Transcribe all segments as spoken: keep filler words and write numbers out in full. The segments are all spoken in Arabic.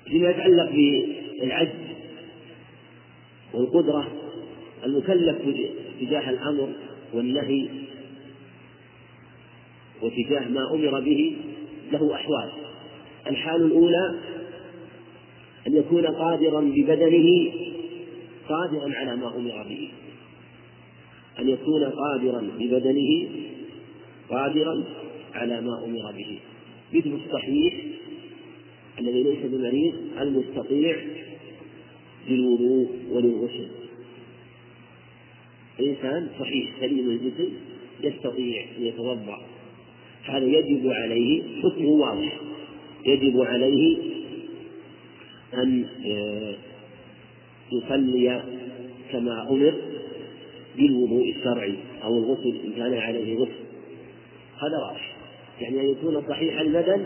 فيما يتعلق بالعجز والقدرة، المكلف تجاه الأمر والنهي وتجاه ما أمر به له أحوال. الحال الأولى أن يكون قادرا ببدنه قادرا على ما أمر به، أن يكون قادرا ببدنه قادرا على ما أمر به، مثل الصحيح الذي ليس بمريض المستطيع للوضوء وللغسل. إنسان صحيح سليم الجسم يستطيع أن يتوضأ، هذا يجب عليه، حكمه واضح، يجب عليه أن يصلي كما أمر بالوضوء الشرعي أو الغسل إن كان عليه غسل، هذا واضح. يعني أن يكون صحيح البدن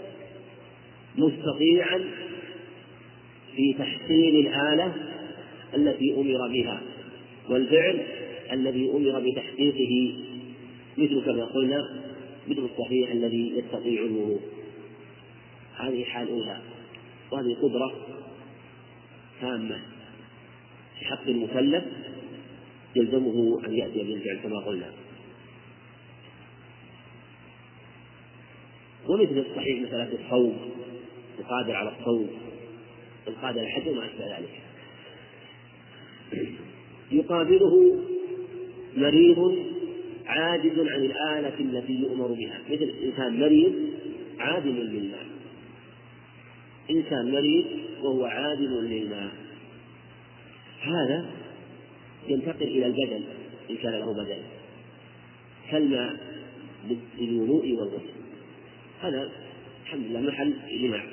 مستطيعا في تحصيل الآلة التي أمر بها والفعل الذي أمر بتحقيقه، مثل كما قلنا مثل الصحيح الذي يستطيع الوضوء. هذه حال أولى، وهذه قدرة تامة في حق المكلف يلزمه أن يأتي بالفعل كما قلنا. ومثل الصحيح مثلا في الصوم، القادر على الصوم، القادر على الحج وما أشبه ذلك. يقابله مريض عاجز عن الآلة التي يؤمر بها، مثل إنسان مريض عادم للماء، إنسان مريض وهو عادم للماء، هذا ينتقل إلى البدن إن كان له بدن كالماء للوضوء والغسل، هذا الحمد لله محل جماع،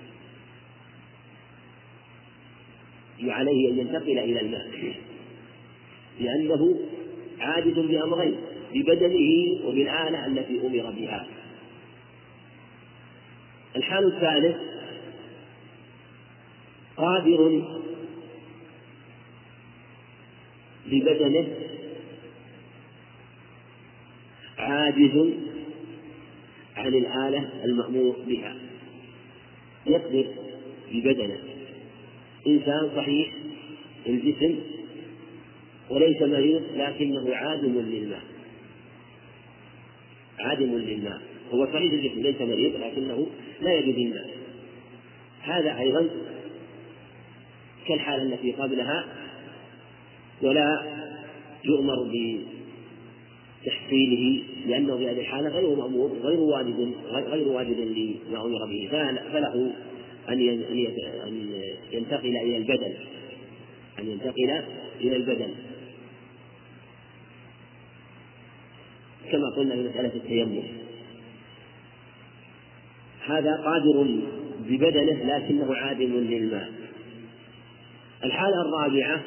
وعليه أن ينتقل إلى الماء لأنه عاجز بأمرين، ببدنه وبالآلة التي أمر بها. الحال الثالث قادر ببدنه عاجز عن الآلة المأمور بها، يقدر ببدنه، إنسان صحيح الجسم وليس مريض لكنه عادم للماء، عادم للماء، هو صحيح الجسم ليس مريض لكنه لا يجد الماء، هذا أيضا كالحالة التي قبلها، ولا يؤمر بتحصيله لأنه في هذه الحالة غير مأمور، غير واجد غير واجد لما أمر به، فله أن ينتقل إلى البدن، أن ينتقل إلى البدن كما قلنا في مسألة التيمم. هذا قادر ببدنه لكنه عادم للماء. الحالة الرابعة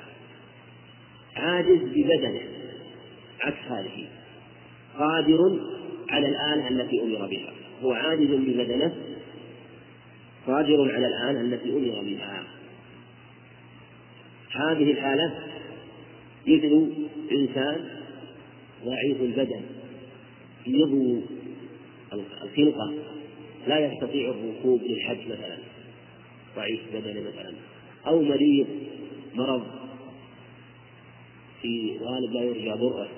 عاجز ببدنه، عكس هذه، قادر على الآلة التي أمر بها، هو عاجز ببدنه قادر على الآلة التي أمر بها. هذه الحالة مثل إنسان ضعيف البدن يضو الخلقة لا يستطيع الركوب للحج مثلا، ضعيف بدنه مثلا، أو مريض مرض في غالب لا يرجى برؤه،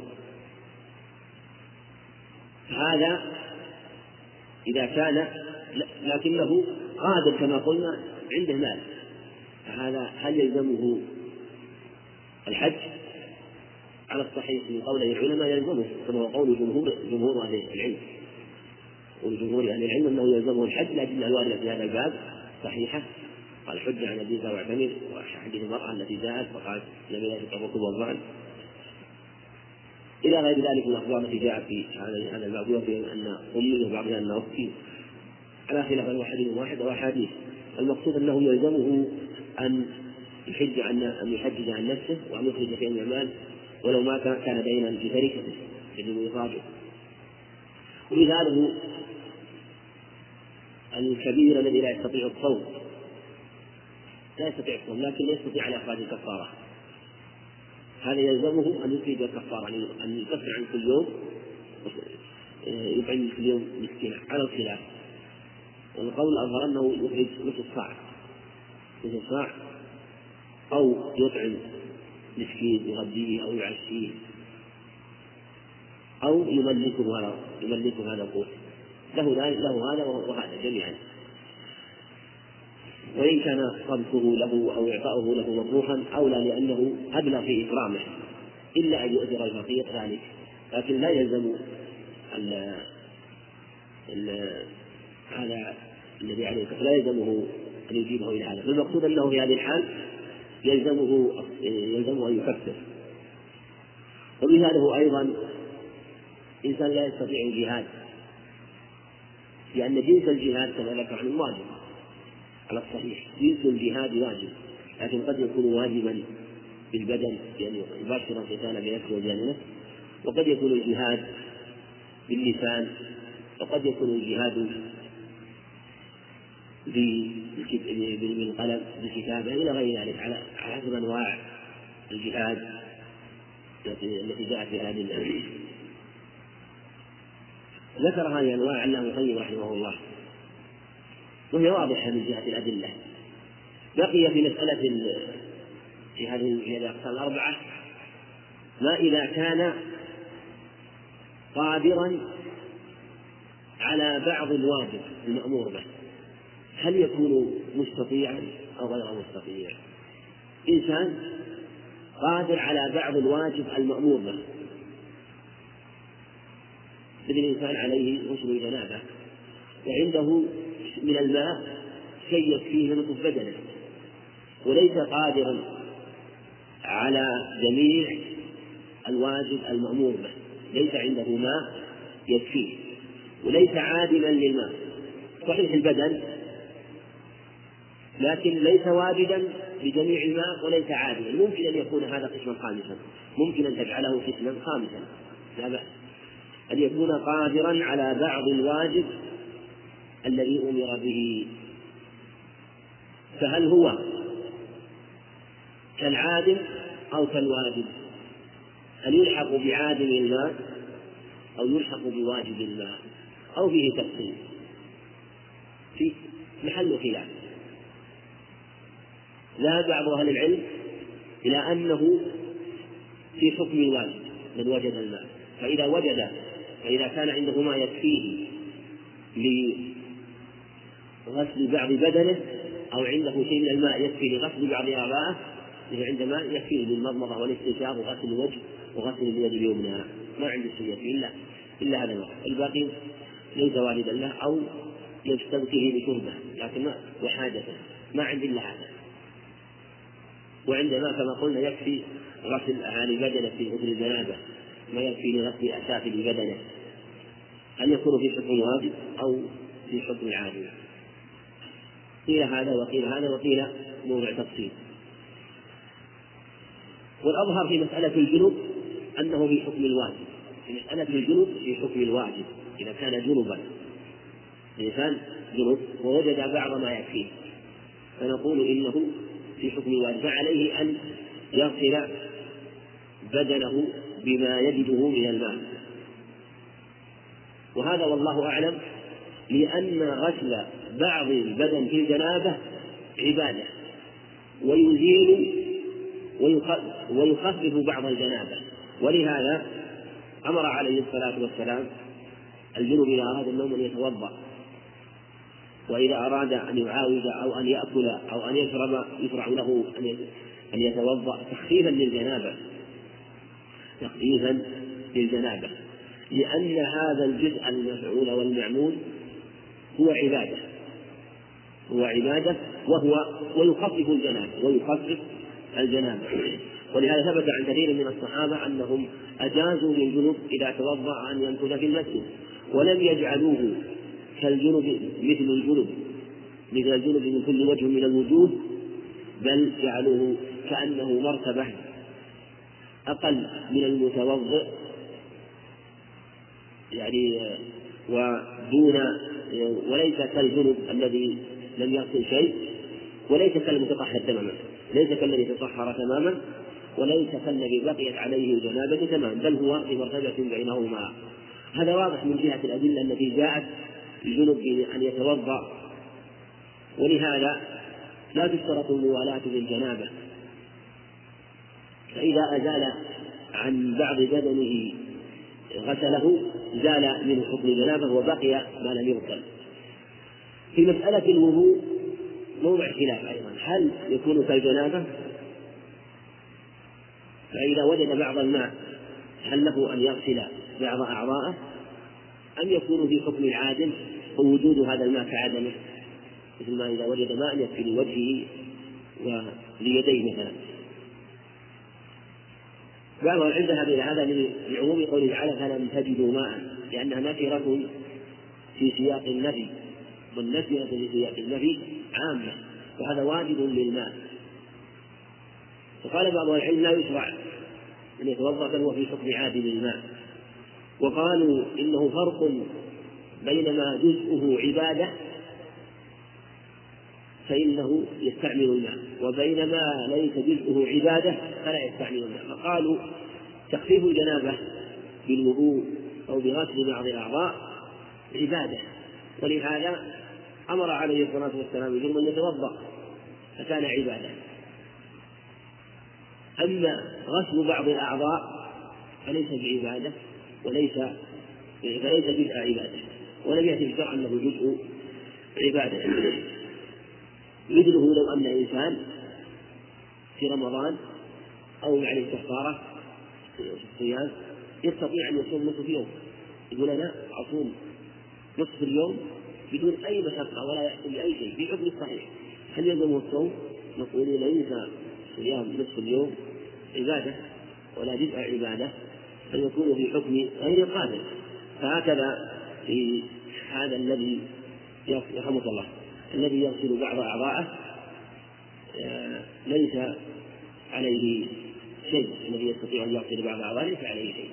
هذا إذا كان لكنه قادر كما قلنا عنده مال، هذا هل يلزمه الحج؟ على الصحيح من قوله العلماء يلزمه، كما هو قول جمهور جمهور أهل العلم، والجمهور أهل العلم أنه يلزمه الحج، لكن الواردة في هذا الباب صحيحة، قال حج عن أبي ذر واعتمر، وحديث المرأة التي جاءت فقالت لم يجد الركوب والظعن إلى غير ذلك من الأخبار التي جاءت في هذا الباب، وفي أن أمي وبعضها أنه أختي، على خلاف أنه حديث واحد أو أحاديث. المقصود أنه يلزمه أن يحج عن أن يحجج عن نفسه وأن يخرج فيه من المال، ولو ما كان دينا في تركته يجب إخراجه. ومثاله الكبير الذي لا يستطيع الصوم، لا يستطيع الصوم لكن لا يستطيع على إخراج الكفارة، هذا يلزمه أن يخرج الكفارة، أن يكفر عن كل يوم، يطعم كل يوم مسكين على الخلاف. والقول الأظهر أنه يخرج نصف صاع نصف صاع أو يطعم مسكين يغذيه أو يعشيه أو يملكه هذا يملكه هذا القوت، له له هذا وهذا جميعا. وإن كان صرفه له أو إعطاؤه له مطروحا أولى لأنه أبلغ في إكرامه، إلا أن يؤجر الفقير ذلك، لكن لا يلزم ال ال هذا الذي عليه لا يلزمه أن يجيبه إلى هذا. فالمقصود أنه في هذه الحال يلزمه يلزمه أن يكفر. ومثاله أيضا إنسان لا يستطيع الجهاد، لأن جنس الجهاد كما ذكر عنه واجب على الصحيح، جنس الجهاد واجب، لكن قد يكون واجبا بالبدن يعني يباشر القتال بنفسه وجانبه، وقد يكون الجهاد باللسان، وقد يكون الجهاد بالقلم بالكتابة إلى غير ذلك على حسب أنواع الجهاد التي جاءت في هذه الآية. ذكر هذه الأنواع علامة ابن القيم رحمه الله، وهي واضحة من جهة الأدلة. بقي في مسألة في هذه الأقسام الأربعة ما إذا كان قادرا على بعض الواجب المأمور به، هل يكون مستطيعا أو غير مستطيع؟ إنسان قادر على بعض الواجب المأمور به، مثل الإنسان عليه غسل جنابه وعنده من الماء شيء يكفيه لنصف بدنه، وليس قادرا على جميع الواجب المأمور به، ليس عنده ماء يكفيه وليس عادلا للماء، صحيح البدن لكن ليس واجدا بجميع الماء وليس عادلا. ممكن أن يكون هذا قسما خامسا، ممكن أن تجعله قسما خامسا، لا بأس أن يكون قادرا على بعض الواجب الذي أمر به. فهل هو كالعادل أو كالواجب؟ هل يلحق بعادل الماء أو يلحق بواجب الماء أو فيه تفصيل في محل خلاف؟ ذهب بعض أهل العلم إلى أنه في حكم الواجب من وجد الماء، فإذا وجد فإذا كان عنده ما يكفيه لغسل بعض بدنه أو عنده شيء من الماء يكفي لغسل بعض أعضائه، عندما يكفيه للمضمضة والاستنشاق وغسل الوجه وغسل اليد اليمنى، ما عنده شيء يكفي إلا إلا هذا الوقت، الباقي ليس والدا له أو يستبقيه بشربه لكن ما وحاجته ما عند إلا هذا. وعندما كما قلنا يكفي غسل أهالي بدنه في غسل الجنابة، ما يكفي لغسل أسافل بدنه، هل يكون في حكم الواجب أو في حكم العادي؟ قيل هذا وقيل هذا وقيل موضع تفصيل. والأظهر في مسألة الجنوب أنه في حكم الواجب، في مسألة الجنوب في حكم الواجب. إذا كان جنبا الإنسان جنوب ووجد بعض ما يكفيه فنقول إنه في حكم الواجب، فعليه أن يغسل بدنه بما يجده من الماء. وهذا والله أعلم لأن غسل بعض البدن في الجنابة عبادة ويزيل ويخفف بعض الجنابة، ولهذا أمر عليه الصلاة والسلام الجنوب إذا أراد النوم أن يتوضأ، وإذا أراد أن يعاود أو أن يأكل أو أن يشرب يشرع له أن يتوضأ تخفيفا للجنابة تخفيفا للجنابة لأن هذا الجزء المفعول والمعمول هو عبادة هو عبادة وهو ويخفف الجنابة ويخفف الجنابة ولهذا ثبت عن كثير من الصحابة أنهم أجازوا للجنوب إذا توضأ أن يمكث في المسجد، ولم يجعلوه كالجنوب مثل الجنوب مثل الجنوب من كل وجه من الوجوه، بل جعلوه كأنه مرتبة أقل من المتوضئ يعني ودون وليس كالجنوب الذي لم يغسل شيء، وليس كالمتطهر تماما، ليس كالذي تطهر تماما، وليس كالذي بقيت عليه الجنابة تماما، بل هو في مرتبة بينهما. هذا واضح من جهة الأدلة التي جاءت الجنوب أن يتوضأ ولهذا لا تشترط الموالاة بالجنابة، فإذا أزال عن بعض بدنه غسله زال من حكم الجنابة وبقي ما لم يغسل. في مسألة الوضوء موضع خلاف أيضا، هل يكون كالجنابة؟ فإذا وجد بعض الماء هل له أن يغسل بعض أعضاءه أم يكون في حكم العادم ووجود هذا الماء كعدمه، مثل ما إذا وجد ماء يكفي لوجهه وليديه مثلا. بعض العلم ذهب إلى هذا لعموم قوله تعالى فلم تجدوا ماء، لأنها نكرة في سياق النفي، والنكرة في سياق النفي عامة، وهذا واجب للماء. فقال بعض العلم لا يشرع أن يتوضأ بل هو في حكم عادم الماء. وقالوا إنه فرق بين ما جزءه عبادة فإنه يستعمل الماء، وبين ما ليس جزءه عبادة فلا يستعمل الماء. فقالوا تخفيف الجنابة بالوضوء أو بغسل بعض الأعضاء عبادة، ولهذا أمر عليه الصلاة والسلام بجرم أن يتوضأ فكان عبادة. أما غسل بعض الأعضاء فليس بعبادة وليس فليس جزء عبادة، ولم يأتي الشرع أنه جزء عبادة. مثله لو أن إنسان في رمضان أو عليه كفارة في الصيام يستطيع أن يصوم نصف يوم، يقول أنا أصوم نصف اليوم بدون أي مشقة ولا يحصل بأي شيء في حكم الصحيح، هل يلزمه الصوم؟ نقول ليس صيام نصف اليوم عبادة ولا جزء عبادة، فيكون في حكم غير قادر. فهكذا في هذا الذي يرحمك الله الذي يغسل بعض أعضاءه ليس عليه شيء، الذي يستطيع أن يغسل بعض أعضاءه ليس عليه شيء.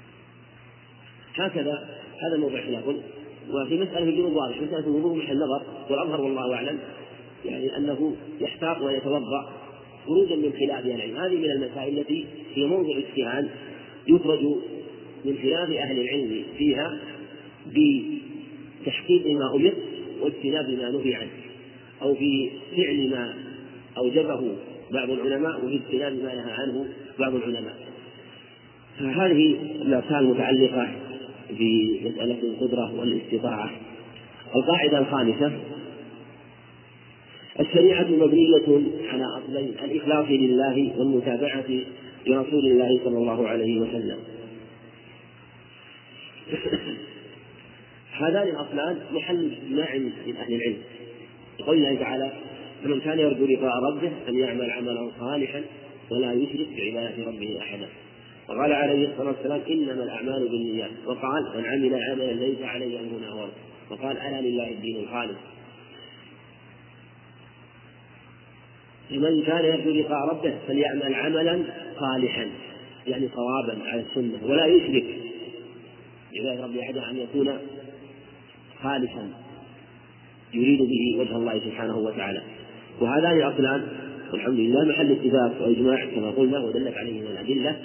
هكذا هذا موضع خلاف. وفي مسألة الجنوب واضح، مسألة الوضوء محل نظر، والأظهر والله أعلم يعني أنه يحتاط ويتوضأ خروجا من خلاف العلم. هذه من المسائل التي هي موضع اجتهاد يخرج من خلاف أهل العلم فيها بتحقيق ما أمر واجتناب ما نهي عنه، أو في فعل ما أوجبه بعض العلماء وفي اجتناب ما نهى عنه بعض العلماء. فهذه الأركان المتعلقة بمسألة القدرة والاستطاعة. القاعدة الخامسة: الشريعة مبنية على أصلين: الإخلاص لله والمتابعة لرسول الله صلى الله عليه وسلم. هذان الأصلان محل اجماع من أهل العلم، يقول الله تعالى: فمن كان يرجو لقاء ربه فليعمل عملا صالحا ولا يشرك بعبادة ربه أحدا. وقال عليه الصلاة والسلام: إنما الأعمال بالنيات. وقال: من عمل عملا ليس عليه أمرنا فهو رد. وقال: ألا لله الدين الخالص. فمن كان يرجو لقاء ربه فليعمل عملا صالحا، يعني صوابا على السنة، ولا يشرك بعبادة ربه أحدا، أن يكون خالصا يريد به وجه الله سبحانه وتعالى. وهذان الأصلان والحمد لله محل اتفاق وإجماع كما قلنا ودلت عليه من الأدلة،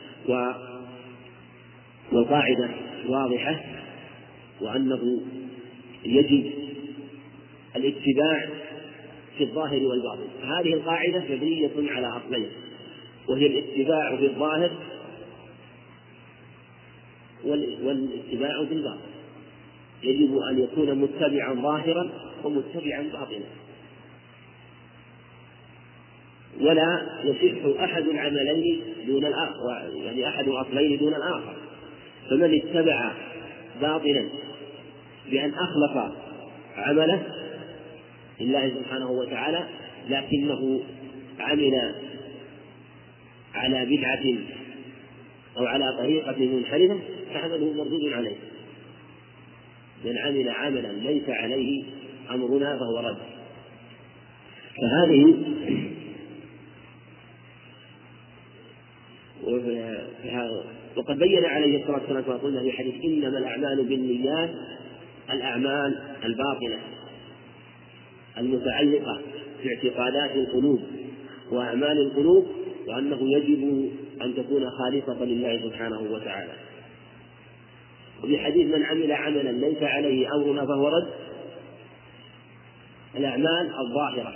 والقاعدة واضحة، وأنه يجب الاتباع في الظاهر والباطن. هذه القاعدة مبنية على أصلين، وهي الاتباع في الظاهر والاتباع في الباطن. يجب أن يكون متبعا ظاهرا ومتبعا باطنا، ولا يصح أحد العملين دون الآخر، يعني أحد الأصلين دون الآخر. فمن اتبع باطلا بأن أخلق عمله لله سبحانه وتعالى لكنه عمل على بدعة أو على طريقة منحرفة فعمله مردود عليه. من عمل عملا ليس عليه أمرنا فهو رد. فهذه وقد بين عليه الصلاة والسلام كما قلنا في حديث: إنما الأعمال بالنيات الأعمال الباطنة المتعلقة باعتقادات القلوب وأعمال القلوب، وأنه يجب أن تكون خالصة لله سبحانه وتعالى. وفي حديث: من عمل عملا ليس عليه أمرنا فهو رد، الأعمال الظاهرة،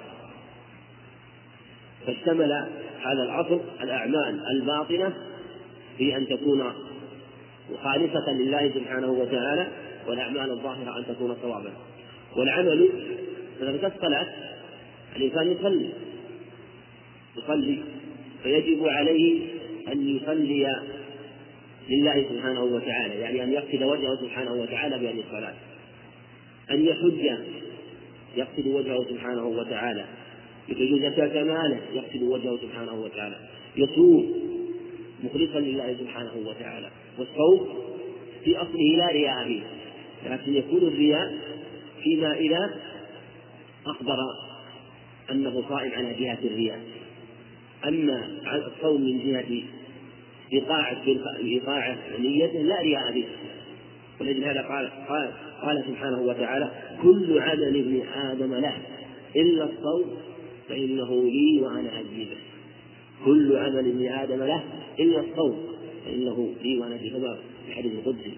فاشتمل هذا الأصل الأعمال الباطنة في أن تكون خالصة لله سبحانه وتعالى، والأعمال الظاهرة أن تكون صوابا. والعمل مثلا كالصلاة، الإنسان يصلي يصلي فيجب عليه أن يصلي لله سبحانه وتعالى، يعني أن يقصد وجهه سبحانه وتعالى بهذه الصلاة. أن يحج يقصد وجهه سبحانه وتعالى، يخرج زكاة ماله يقصد وجهه سبحانه وتعالى، يصوم مخلصا لله سبحانه وتعالى. والصوم في أصله لا رياء فيه، لكن يكون الرياء فيما إذا أخبر أنه صائم على جهة الرياء. أما الصوم من جهة إيقاع إيقاع نيته لا رياء به. ولأجل هذا قال, قال قال سبحانه وتعالى: كل عمل ابن آدم له إلا الصوم فإنه لي وأنا أجزي به. كل عمل ابن آدم له إلا الصوم فإنه لي وأنا أجزي به، في الحديث القدسي.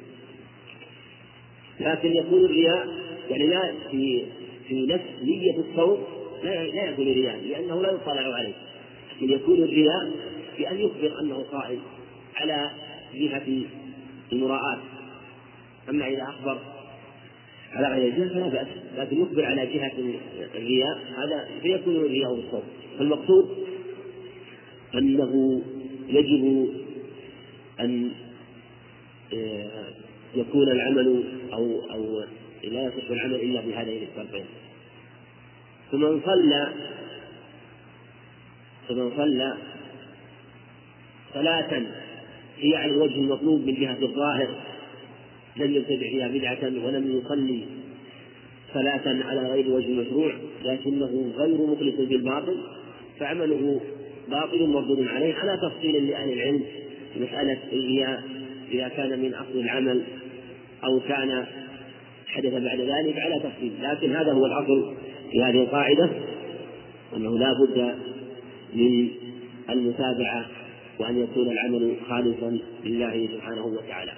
لكن يكون الرياء يعني لا في في نفس نية الصوم لا لا يكون رياء، لأنه لا يطلع عليه، لكن يكون الرياء بأن يخبر أنه صائم على جهة المراءة. أما إذا أخبر على غير الجهة فلا بأس، لكن يخبر على جهة الرياء هذا فيكون الرياء بالصوم. فالمقصود أنه يجب أن يكون العمل أو أو لا يصح العمل إلا بهذين الشرطين. فمن صلى فمن صلى صلاة هي على الوجه المطلوب من جهة الظاهر لم يتبع فيها بدعة، ولم يصلي صلاة على غير وجه المشروع لكنه غير مخلص بالباطل، فعمله باطل مردود عليه، على تفصيل لأهل العلم في مسألة الرياء إذا كان من أصل العمل أو كان حدث بعد ذلك على تفصيل. لكن هذا هو الأصل في هذه القاعدة، أنه لا بد من المتابعة وأن يكون العمل خالصا لله سبحانه وتعالى.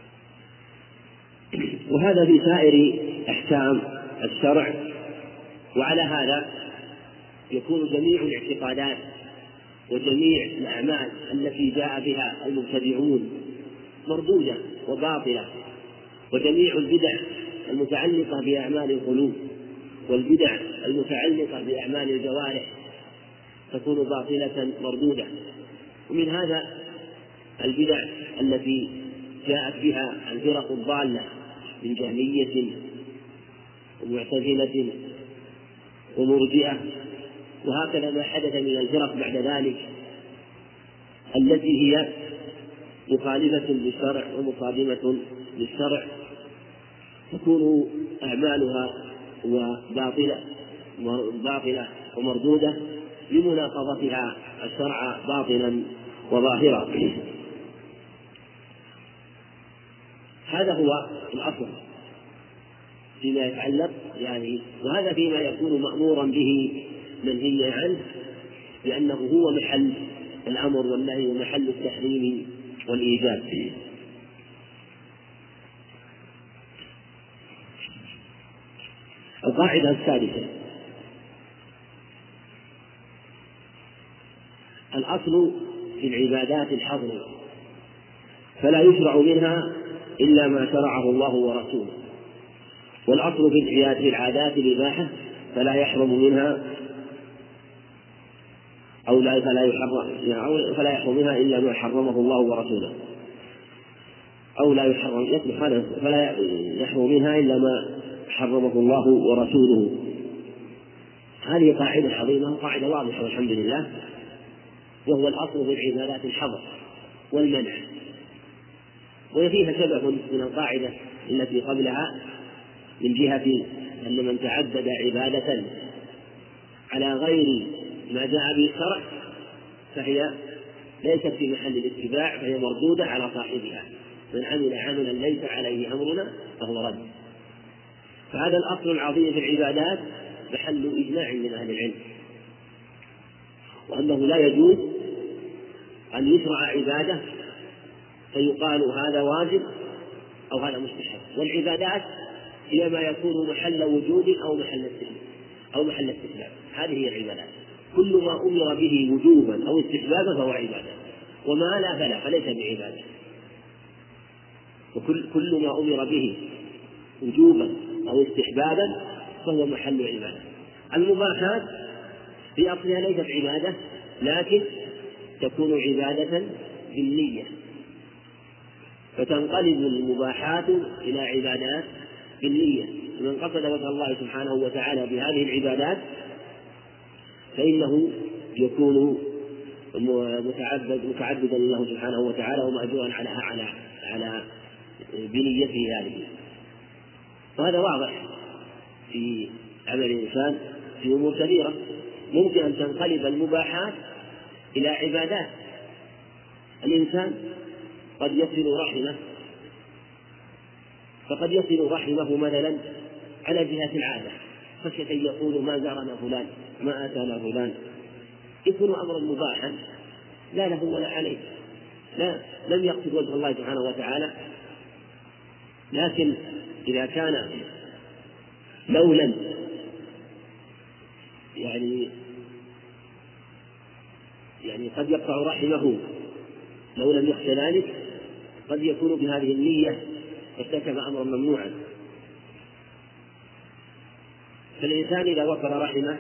وهذا في سائر أحكام الشرع. وعلى هذا يكون جميع الاعتقادات وجميع الأعمال التي جاء بها المبتدعون مردودة وباطلة، وجميع البدع المتعلقة بأعمال القلوب والبدع المتعلقة بأعمال الجوارح تكون باطلة مردودة. ومن هذا البدع التي جاءت بها الفرق الضالة من جهمية ومعتزلة ومرجئة، وهكذا ما حدث من الفرق بعد ذلك التي هي مخالفة للشرع ومصادمة للشرع، تكون أعمالها وباطلة باطلة ومردودة لمناقضتها الشرع باطلا وظاهرا. هذا هو الأصل فيما يتعلق يعني، وهذا فيما يكون مأمورا به منهيا عنه، لأنه هو محل الأمر والنهي ومحل التحريم والإيجاب. القاعدة السادسة: الأصل في العبادات الحظر، فلا يشرع منها إلا ما شرعه الله ورسوله. والأصل في العادات الإباحة، فلا يحرم منها أو لا فلا يحرم فلا يحرم منها إلا ما حرمه الله ورسوله، أو لا يحرم فلا يحرم منها إلا ما حرمه الله ورسوله. هذه قاعدة عظيمة وقاعدة واضحة والحمد لله، وهو الأصل في العبادات الحظر والمنع. وفيها شبه من القاعدة التي قبلها من جهة أن من تعبد عبادة على غير ما جاء به الشرع فهي ليست في محل الاتباع، فهي مردودة على صاحبها. من عمل عملا ليس عليه أمرنا فهو رد. فهذا الأصل العظيم في العبادات محل إجماع من أهل العلم، وأنه لا يجوز أن يشرع عبادة فيقال هذا واجب أو هذا مستحب. والعبادات هي ما يكون محل وجود أو محل استحباب أو محل استحباب. هذه هي العبادات. كل ما أمر به وجوبا أو استحبابا فهو عبادة، وما لا فلا فليس بعبادة. وكل كل ما أمر به وجوبا أو استحبابا فهو محل عبادة. المباحات في أصلها ليست عبادة، لكن تكون عبادة بالنية، فتنقلب المباحات إلى عبادات بالنية. من قصد وجه الله سبحانه وتعالى بهذه العبادات فإنه يكون متعبد متعبدا لله سبحانه وتعالى ومأجورا على على على بنيته هذه. وهذا واضح في عمل الإنسان في أمور كثيرة. ممكن أن تنقلب المباحات إلى عبادات. الإنسان قد يصل رحمه، فقد يصل رحمه مثلا على جهة العادة، خشية أن يقول ما زارنا فلان ما أتانا فلان، يكون أمرا مباحا لا له ولا عليه، لا لم يقصد وجه الله سبحانه وتعالى. لكن إذا كان لولا يعني يعني قد يقطع رحمه لو لم يخشى ذلك، قد يكون بهذه النية ارتكب أمرا ممنوعا. فالإنسان إذا وصل رحمه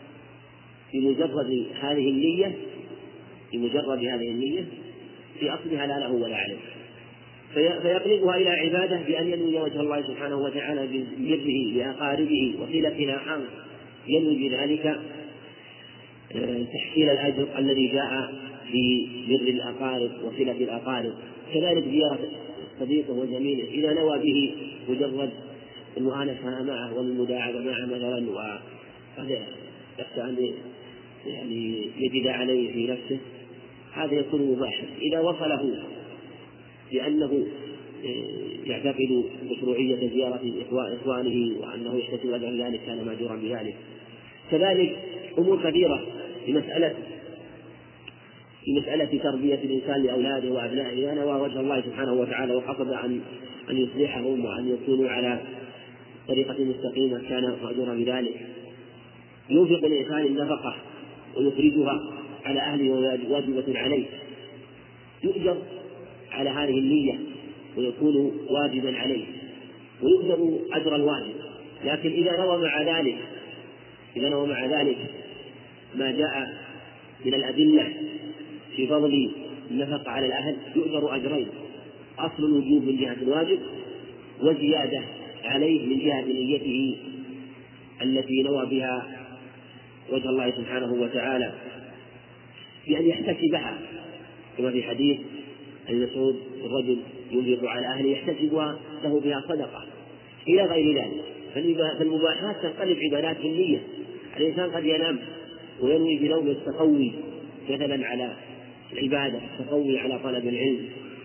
بمجرد هذه النية بمجرد هذه النية في أصلها لا له ولا عليه، فيقلبها إلى عبادة بأن ينوي وجه الله سبحانه وتعالى ببره لأقاربه وصلة الأرحام، ينوي بذلك تحصيل الأجر الذي جاء في بر الأقارب وصلة الأقارب. كذلك زيارة صديقه وزميله إذا نوى به مجرد المؤانسة معه والمداعبة معه مثلا، وهذا يخشى أن يعني يجد عليه في نفسه، هذا يكون مباحا. إذا وصله لأنه يعتقد مشروعية زيارة إخوانه وأنه يحتسب أجر ذلك كان مأجورا بذلك. كذلك أمور كثيرة في مسألة في مسألة تربية الإنسان لأولاده وأبنائه، إذا نوى وجه الله سبحانه وتعالى وقصد أن أن يصلحهم وأن يكونوا على طريقة مستقيمة كان مأجورا بذلك. ينفق الإنسان النفقة ويخرجها على أهله واجبة عليه، يؤجر على هذه النية ويكون واجبا عليه ويؤجر أجر الواجب. لكن إذا نوى مع ذلك إذا نوى مع ذلك ما جاء من الأدلة في فضل النفقة على الأهل يؤجر أجرين: أصل الوجوب من جهة الواجب، وزيادة عليه من جهة نيته التي نوى بها وجه الله سبحانه وتعالى بأن يحتسبها، كما في حديث ابن مسعود: الرجل ينفق على أهله يحتسب له بها صدقة، إلى غير ذلك. فالمباحات تنقلب عبادات بالنية. الإنسان قد ينام وينوي بنوم التقوي مثلا على العبادة، التقوي على طلب العلم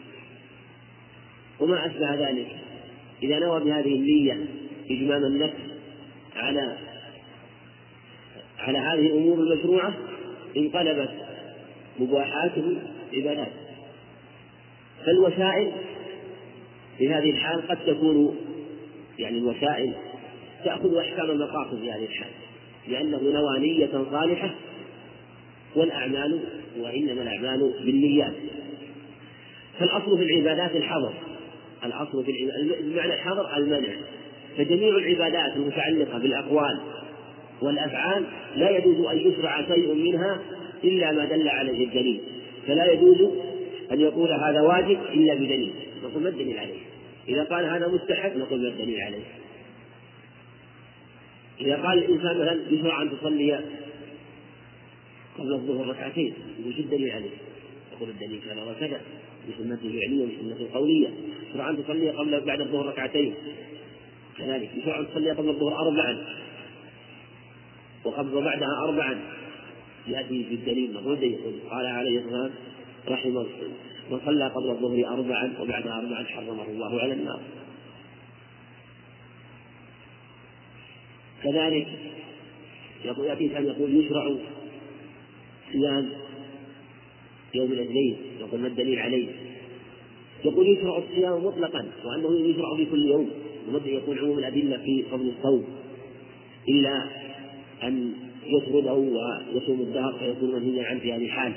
وما أشبه ذلك. إذا نوى بهذه النية إجمام النفس على على هذه الأمور المشروعة انقلبت مباحاته عبادات. فالوسائل في هذه الحال قد تكون يعني الوسائل تأخذ أحكام المقاصد في هذه الحال، لأنه نوى نية صالحة، والأعمال وإنما الأعمال بالنيات. فالأصل في العبادات الحظر، الأصل في العبادات بمعنى الحظر المنع. فجميع العبادات المتعلقة بالأقوال والأفعال لا يجوز أن يشرع شيء منها إلا ما دل عليه الدليل، فلا يجوز أن يقول هذا واجب إلا بدليل، نقول ما الدليل عليه. إذا قال هذا مستحب نقول ما الدليل عليه. إذا قال الإنسان مثلا يشرع أن تصلي قبل الظهر ركعتين، وش الدليل عليه؟ يقول الدليل كذا وكذا، بسنة فعلية وسنة قولية. يشرع أن تصلي قبل بعد الظهر ركعتين، كذلك يشرع أن تصلي قبل الظهر أربعا وقبل بعدها أربعا، يأتي في الدليل مفروض يقول قال عليه الصلاة والسلام: رحم من صلى قبل الظهر أربعا وبعدها أربعا حرمه الله على النار. كذلك يقول يأتي كان يقول يشرع صيام يوم الاثنين، يقول ما الدليل عليه؟ يقول يشرع الصيام مطلقا وأنه يشرع في كل يوم، ومتى يكون عموم الأدلة في فضل الصوم إلا أن يطرده ويصوم الدهر فيكون منهيا عنه في هذه الحال.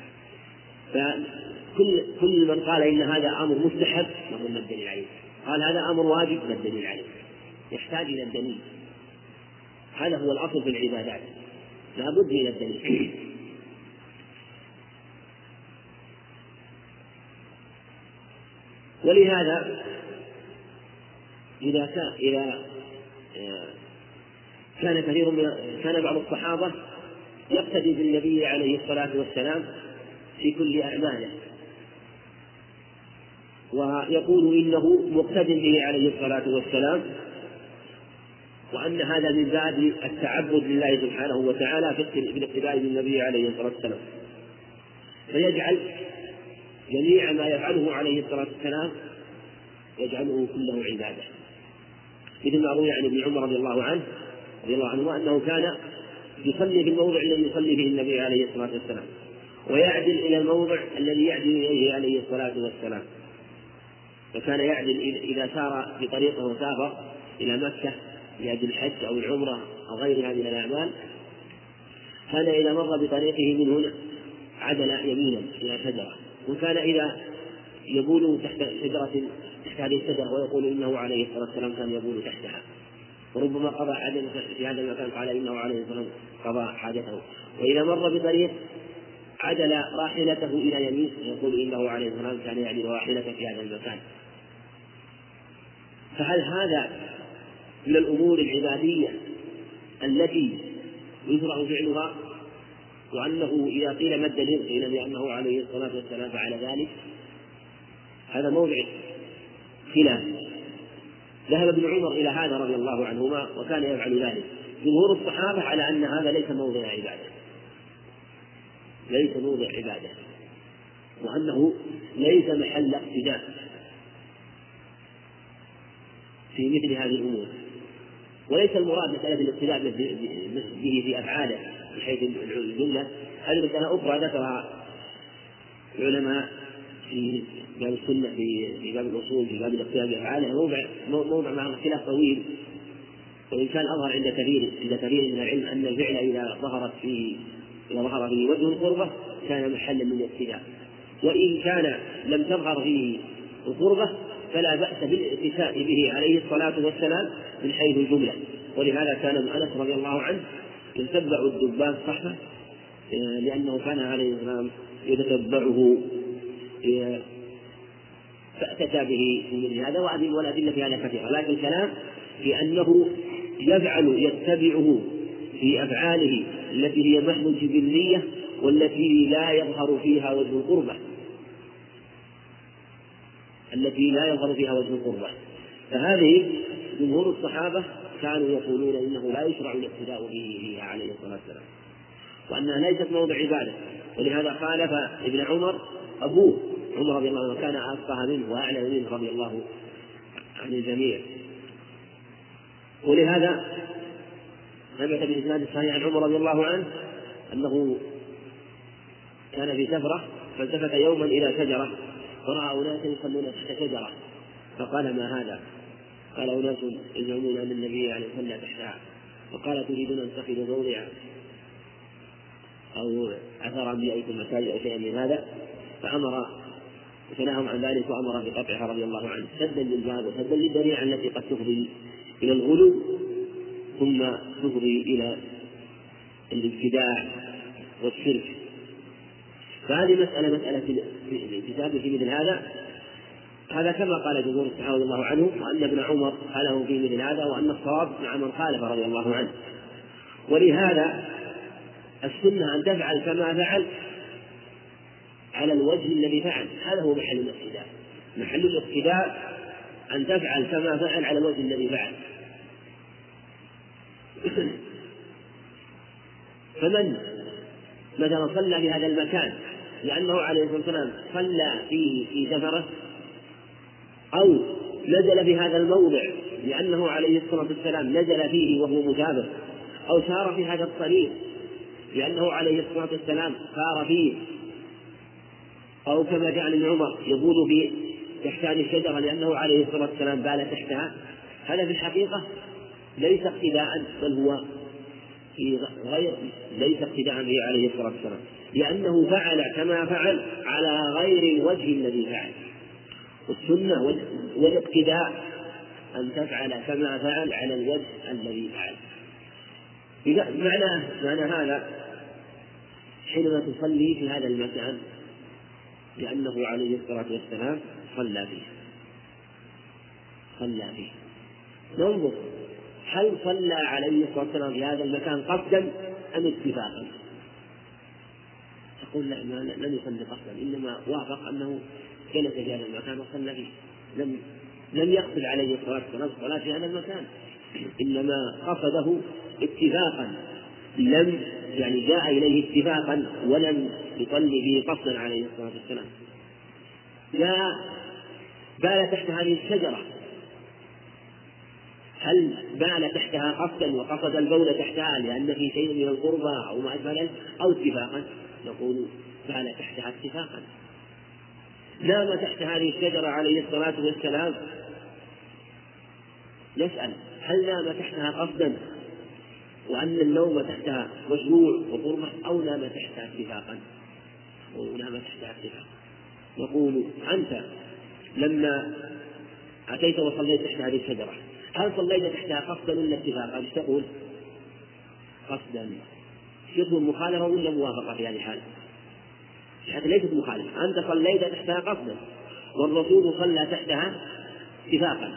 فكل كل من قال إن هذا أمر مستحب نقول ما الدليل عليه، قال هذا أمر واجب ما الدليل عليه، يحتاج إلى الدليل. هذا هو الأصل في العبادات، لا بد إلى الدليل. ولهذا إذا كان إذا كان كثير من كان بعض الصحابة يقتدي بالنبي عليه الصلاة والسلام في كل أعماله، ويقول إنه مقتد به عليه الصلاة والسلام، وأن هذا من باب التعبد لله سبحانه وتعالى في الاقتداء بالنبي عليه الصلاة والسلام، فيجعل جميع ما يفعله عليه الصلاة والسلام يجعله كله عبادة، مثل ما روي عن ابن عمر رضي الله عنه رضي الله عنه أنه كان يصلي في الموضع الذي يصلي فيه النبي عليه الصلاة والسلام، ويعدل إلى الموضع الذي يعدل إليه عليه الصلاة والسلام، فكان يعدل إذا سار في طريقه وسافر إلى مكة لأجل الحج أو العمرة أو غيرها من الأعمال، كان إذا مر بطريقه من هنا عدل يمينا إلى شجرة، وكان إذا يبول تحت شجرة تحت هذه الشجرة ويقول إنه عليه الصلاة والسلام كان يبول تحتها، وربما قضى عدل في هذا المكان قال إنه عليه الصلاة والسلام قضى حاجته، وإذا مر بطريق عدل راحلته إلى يمين ويقول إنه عليه الصلاة والسلام كان يعدل راحلته في هذا المكان. فهل هذا من الأمور العبادية التي يشرع فعلها، وأنه إذا قيل ما الدليل قيل بأنه عليه الصلاة والسلام فعل ذلك؟ هذا موضع خلاف. ذهب ابن عمر إلى هذا رضي الله عنهما وكان يفعل ذلك، جمهور الصحابة على أن هذا ليس موضع عبادة، ليس موضع عبادة، وأنه ليس محل اقتداء في مثل هذه الأمور، وليس المراد مسألة الاقتداء به في أفعاله من حيث الجملة، هذه مسألة أخرى ذكرها العلماء في باب السنة في باب الأصول في باب الاقتداء بأفعاله، موضع موضع مع اختلاف طويل، وإن كان أظهر عند كثير عند كثير من العلم أن الفعل إذا ظهرت فيه إذا ظهر فيه وجه القربة كان محلا من الاقتداء، وإن كان لم تظهر فيه القربة فلا بأس بالاقتداء به عليه الصلاة والسلام من حيث الجملة. ولهذا كان أنس رضي الله عنه يتبع الدباغ صحبه لأنه كان عليه السلام يتتبعه فأتى به من هذا، والأدلة في هذا كثيرة، لكن الكلام في أنه يفعل يتبعه في أفعاله التي هي محض الجبلية والتي لا يظهر فيها وجه القربة التي لا يظهر فيها وجه القربة فهذه جمهور الصحابة كانوا يقولون إنه لا يشرع الاقتداء به فيها عليه الصلاة والسلام، وأنها ليست موضع عبادة. ولهذا خالف ابن عمر أبوه عمر رضي الله عنه، كان أفقه منه وأعلم منه رضي الله عن الجميع. ولهذا ثبت بالإسناد الصحيح عن عمر رضي الله عنه أنه كان في سفرة فالتفت يوما إلى شجرة فرأى أناسا يصلون تحت شجرة، فقال ما هذا؟ قال أناس يزعمون أن النبي عليه الصلاة والسلام تحتها، فقال تريدون أن تتخذوا موضعا أو أثرا بأيكم مساجد أو شيئا من هذا؟ فأمر فنهاهم عن ذلك وأمر بقطعها رضي الله عنه سدا للباب وسدا للذريعة التي قد تفضي إلى الغلو ثم تفضي إلى الابتداع والشرك. فهذه مسألة مسألة الكتاب في مثل هذا، هذا كما قال جمهور الصحابة رضي الله عنه، وأن ابن عمر قاله في مثل هذا، وأن الصواب مع من خالف رضي الله عنه. ولهذا السنة أن تفعل كما فعل على الوجه الذي فعل، هذا هو محل الاقتداء. محل الاقتداء أن تفعل كما فعل على الوجه الذي فعل. فمن مثلا صلى في هذا المكان لأنه عليه الصلاة والسلام صلى فيه في سفره، أو نزل في هذا الموضع لأنه عليه الصلاة والسلام نزل فيه وهو مسافر، أو سار في هذا الطريق لأنه عليه الصلاة والسلام سار فيه، أو كما جاء عن عمر يبول في تحت هذه الشجرة لأنه عليه الصلاة والسلام بال تحتها، هذا في الحقيقة ليس اقتداء بل هو في غير ليس اقتداء به عليه الصلاة والسلام، لأنه فعل كما فعل على غير الوجه الذي فعل. والسنة والاقتداء أن تفعل كما فعل على الوجه الذي فعل. إذا معنى معنى هذا حينما تصلي في هذا المكان، لأنه عليه الصلاة والسلام صلى فيه صلى فيه ننظر هل صلى عليه الصلاة والسلام في هذا المكان قصدا أم اتفاقا؟ تقول لا، لم يصلي قصدا، إنما وافق أنه جلس في هذا المكان وصلى فيه، لم لم يقصد عليه الصلاة والسلام الصلاة في هذا المكان، إنما قصده اتفاقا، لم يعني جاء إليه اتفاقا ولم يصلي فيه قصدا عليه الصلاة والسلام. جاء بال تحت هذه الشجرة، هل بال تحتها قصدا وقصد البول تحتها لأن في شيء من القربى أو ما أشبه ذلك، أو اتفاقا؟ نقول بال تحتها اتفاقا. نام تحت هذه الشجرة عليه الصلاة والسلام، نسأل هل نام تحتها قصدا وأن النوم تحتها مشروع وقربة، أو نام تحتها اتفاقا؟ أو نام تحتها اتفاقا. نقول أنت لما أتيت وصليت تحت هذه الشجرة، هل صليت تحتها قصدا ولا اتفاقا؟ تقول قصدا. شبه مخالفة ولا موافقة في هذه الحالة؟ حتى ليست مخالفة، أنت صليت تحتها قصدا والرسول صلى تحتها اتفاقا.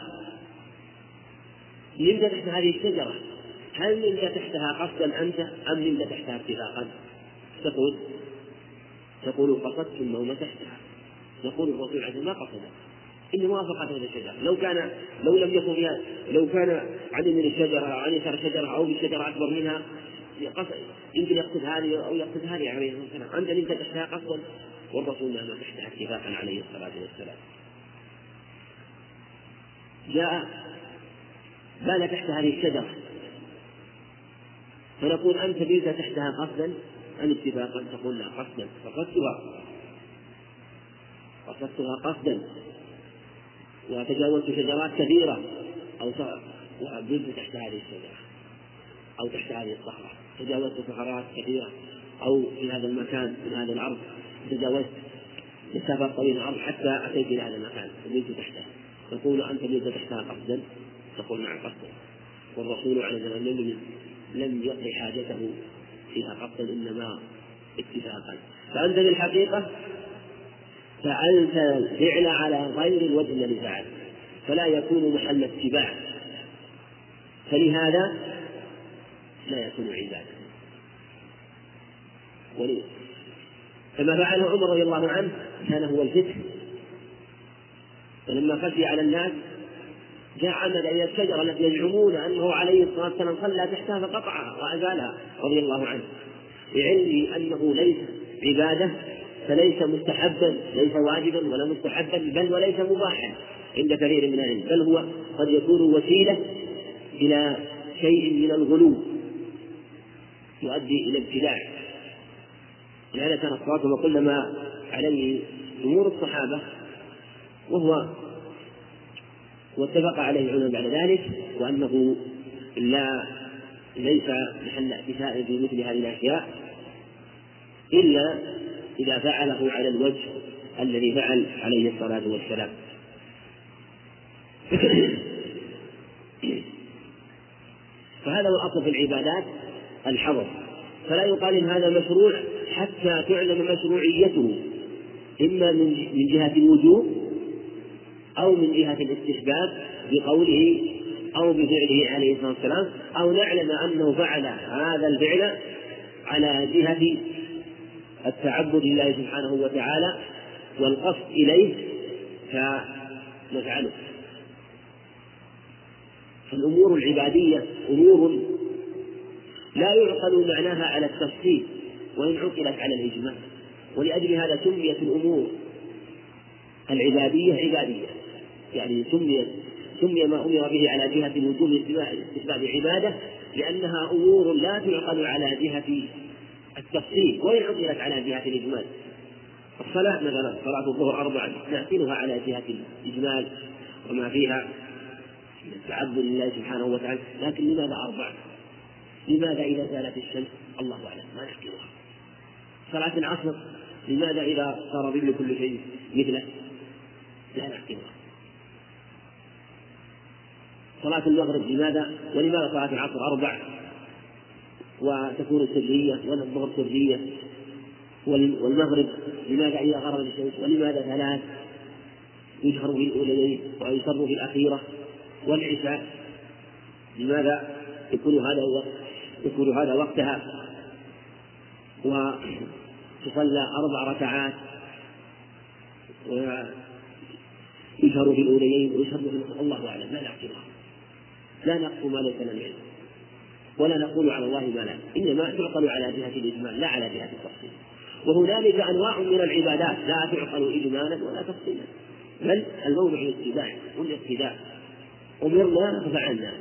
نمت تحت هذه الشجرة، هل نمت تحتها قصدا أنت أم نمت تحتها اتفاقا؟ تقول تقول قصدت النوم تحتها. نقول الرسول عليه ما قصد، إن موافقة هذه الشجرة. لو كان لو لم يكن فيها، لو كان عن من الشجرة أو عن يسار الشجرة أو بالشجرة أكبر منها، يمكن يقصد هذه أو يقصد هذه عليه الصلاة والسلام. أنت نمت تحتها قصدا والرسول نام تحتها اتفاقا عليه الصلاة والسلام. جاء بال تحت هذه الشجرة، فنقول أنت بيت تحتها قصدا أم اتفاقا؟ تقول لا، قصدا. فقصدتها قصدتها قصدا وتجاوزت شجرات كثيرة، أو وبيت تحت هذه الشجرة أو تحت هذه الصخرة، تجاوزت صخرات كثيرة، أو في هذا المكان من هذا الأرض تجاوزت مسافة طويلة الأرض حتى أتيت إلى هذا المكان وبيت تحتها. تقول أنت بيت تحتها قصدا؟ تقول نعم قصدا. والرسول عليه الصلاة والسلام لم يقضي حاجته فيها قصدا، إنما اتفاقا. فأنت بالحقيقة فعلت الفعل على غير الوجه الذي فعل، فلا يكون محل اتباع، فلهذا لا يكون عبادة. كما فعله عمر رضي الله عنه كان هو الفتح، فلما خشي على الناس جاء عمد إلى الشجرة التي يزعمون أنه عليه الصلاة والسلام صلى تحتها فقطعها وأزالها رضي الله عنه، لعلمه أنه ليس عبادة، فليس مستحبا، ليس واجبا ولا مستحبا، بل وليس مباحا عند كثير من العلم، بل هو قد يكون وسيلة إلى شيء من الغلو يؤدي إلى ابتداع. لهذا كان الصلاة كما قلنا ما عليه جمهور الصحابة، وهو واتفق عليه العلماء بعد ذلك، وأنه لا ليس محل اعتفاء في مثل هذه الأشياء إلا إذا فعله على الوجه الذي فعل عليه الصلاة والسلام. فهذا هو الأصل في العبادات الحظر، فلا يقال إن هذا مشروع حتى تعلم مشروعيته، إما من جهة الوجوب أو من جهة الاستحباب بقوله أو بفعله عليه الصلاة والسلام، أو نعلم أنه فعل هذا الفعل على جهة التعبد لله سبحانه وتعالى والقصد إليه فنفعله. فالأمور العبادية أمور لا يعقل معناها على التفصيل وإن عقلت على الإجمال، ولأجل هذا سميت الأمور العبادية عبادية، يعني سمي سمي ما أمر به على جهة الوجوب استحباب عبادة، لأنها أمور لا تعقل على جهة التفصيل وإن عقلت على جهة الإجمال. الصلاة مثلا صلاة الظهر أربعا نعقلها على جهة الإجمال وما فيها من التعبد لله سبحانه وتعالى، لكن لماذا أربعة؟ لماذا إذا زالت الشمس؟ الله أعلم، ما نحكمها. صلاة العصر لماذا إذا صار ظل كل شيء مثله؟ لا نحكمها. صلاة المغرب لماذا؟ ولماذا صلاة العصر أربع وتكون سرية والظهر سرية؟ والمغرب لماذا إذا غربت الشمس؟ ولماذا ثلاث يجهر في الأوليين ويسر في الأخيرة؟ والعشاء لماذا يكون هذا يكون هذا وقتها وتصلى أربع ركعات ويجهر في الأوليين ويسر في الأخيرة؟ الله أعلم، لا نحكمها، لا نقف ما ليس لنا علم، ولا نقول على الله ما لا، إنما تعقل على جهة الإجمال لا على جهة التفصيل. وهنالك أنواع من العبادات لا تعقل إجمالا ولا تفصيلا، بل الموضع الاتباع والاقتداء، أمرنا ففعلنا،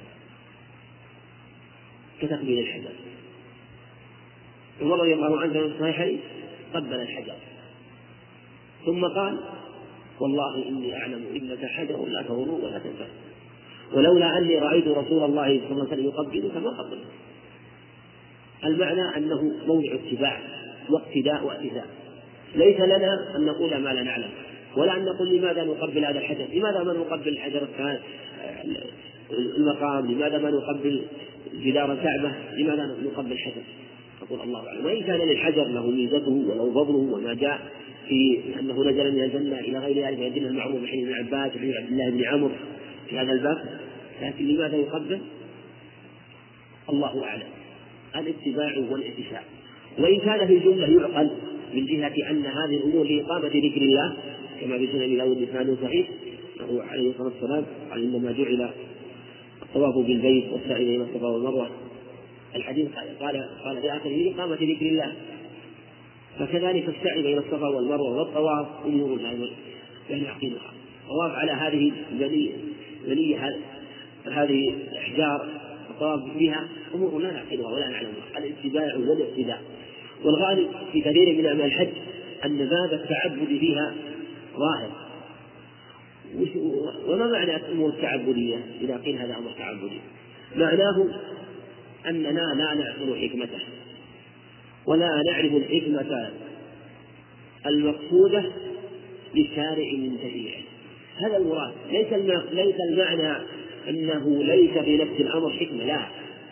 كتقبيل الحجر. عمر رضي الله عنه في الصحيحين قبل الحجر ثم قال: والله إني أعلم إنك حجر لا تضر ولا تنفع، ولولا أني رأيت رسول الله صلى الله عليه وسلم يقبلك ما قبلت. المعنى أنه موضع اتباع واقتداء واتزاء، ليس لنا أن نقول ما لا نعلم، ولا أن نقول لماذا نقبل هذا الحجر، لماذا ما نقبل الحجر المقام، لماذا ما نقبل جدار الكعبة، لماذا نقبل الحجر؟ أقول الله أعلم. وإن كان للحجر له ميزته وله فضله وما جاء في أنه نزل من الجنة إلى غير ذلك يدل المعروف بحديث ابن عباس وحديث عبد الله بن عمرو في هذا الباب، لكن لماذا يقبل؟ الله أعلم. الاتباع والاتساع. وإن كان في الجملة يعقل من جهة أن هذه الأمور لإقامة ذكر الله كما في سنن داود بإسناد صحيح أنه عليه الصلاة والسلام قال: إنما جعل الطواف بالبيت والسعي بين الصفا والمروة. الحديث قال قال في آخره لإقامة ذكر الله، فكذلك السعي بين الصفا والمروة والطواف أمور لا يعقلها. الطواف على هذه البنية هذه الأحجار الطواف بها أمور لا نعقلها ولا نعلمها. الاتباع والاقتداء. والغالب في كثير من أعمال الحج أن باب التعبد فيها ظاهر. وما معنى الأمور التعبدية إذا قيل هذا أمر تعبدي؟ معناه أننا لا نعقل حكمته ولا نعرف الحكمة المقصودة للشارع من تشريعه. هذا المراد، ليس المعنى أنه ليس في نفس الأمر حكمة، لا.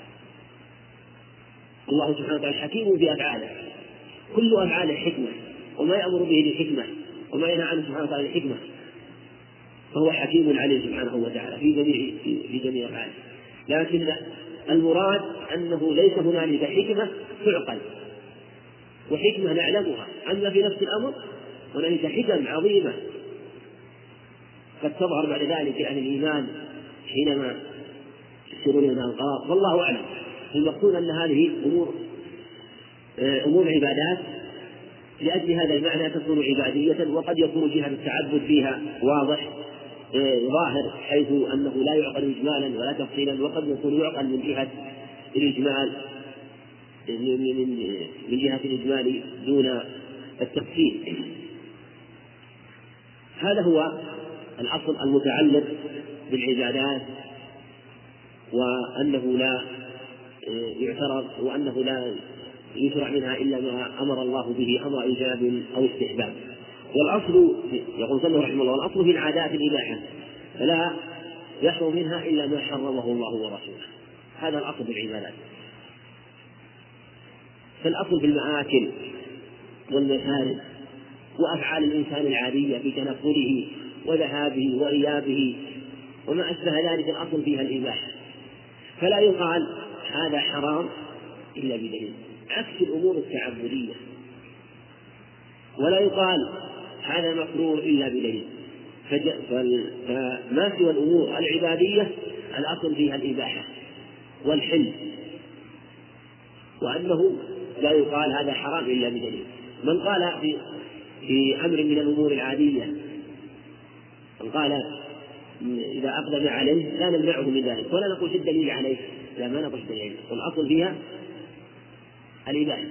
الله سبحانه وتعالى حكيم بأفعاله، كل أفعاله حكمة، وما يأمر به لحكمة وما ينهى عنه سبحانه وتعالى لحكمة، فهو حكيم عليه سبحانه وتعالى في جميع في جميع أفعاله. لكن المراد أنه ليس هنالك حكمة تعقل وحكمة نعلمها، أما في نفس الأمر هنالك حكم عظيمة قد تظهر بعد ذلك عن الإيمان حينما يسيرون إلى القرار، والله أعلم. المقصود أن هذه أمور أمور عبادات لأجل هذا المعنى تكون عبادية، وقد يكون جهة التعبد فيها واضح ظاهر حيث أنه لا يعقل إجمالا ولا تفصيلا، وقد يكون يعقل من جهة الإجمال من جهة الإجمال دون التفصيل. هذا هو الأصل المتعلق بالعبادات، وأنه لا يعترض وأنه لا يشرع منها إلا ما أمر الله به أمر إيجاب أو استحباب. والأصل يقول صلى الله عليه وسلم: والأصل في العادات الإباحة فلا يحرم منها إلا ما حرمه الله ورسوله. هذا الأصل في العبادات. فالأصل في المآكل والمشارب وأفعال الإنسان العادية في تنقله وذهابه وإيابه وما أشبه ذلك الأصل فيها الإباحة، فلا يقال هذا حرام إلا بدليل، عكس الأمور التعبدية، ولا يقال هذا مكروه إلا بدليل. فما سوى الأمور العبادية الأصل فيها الإباحة والحل، وأنه لا يقال هذا حرام إلا بدليل. من قال في في أمر من الأمور العادية من قال إذا أقدم عليه لا نمنعه من ذلك ولا نقول الدليل عليه، لا ما نقول الدليل، والأصل فيها الإباحة.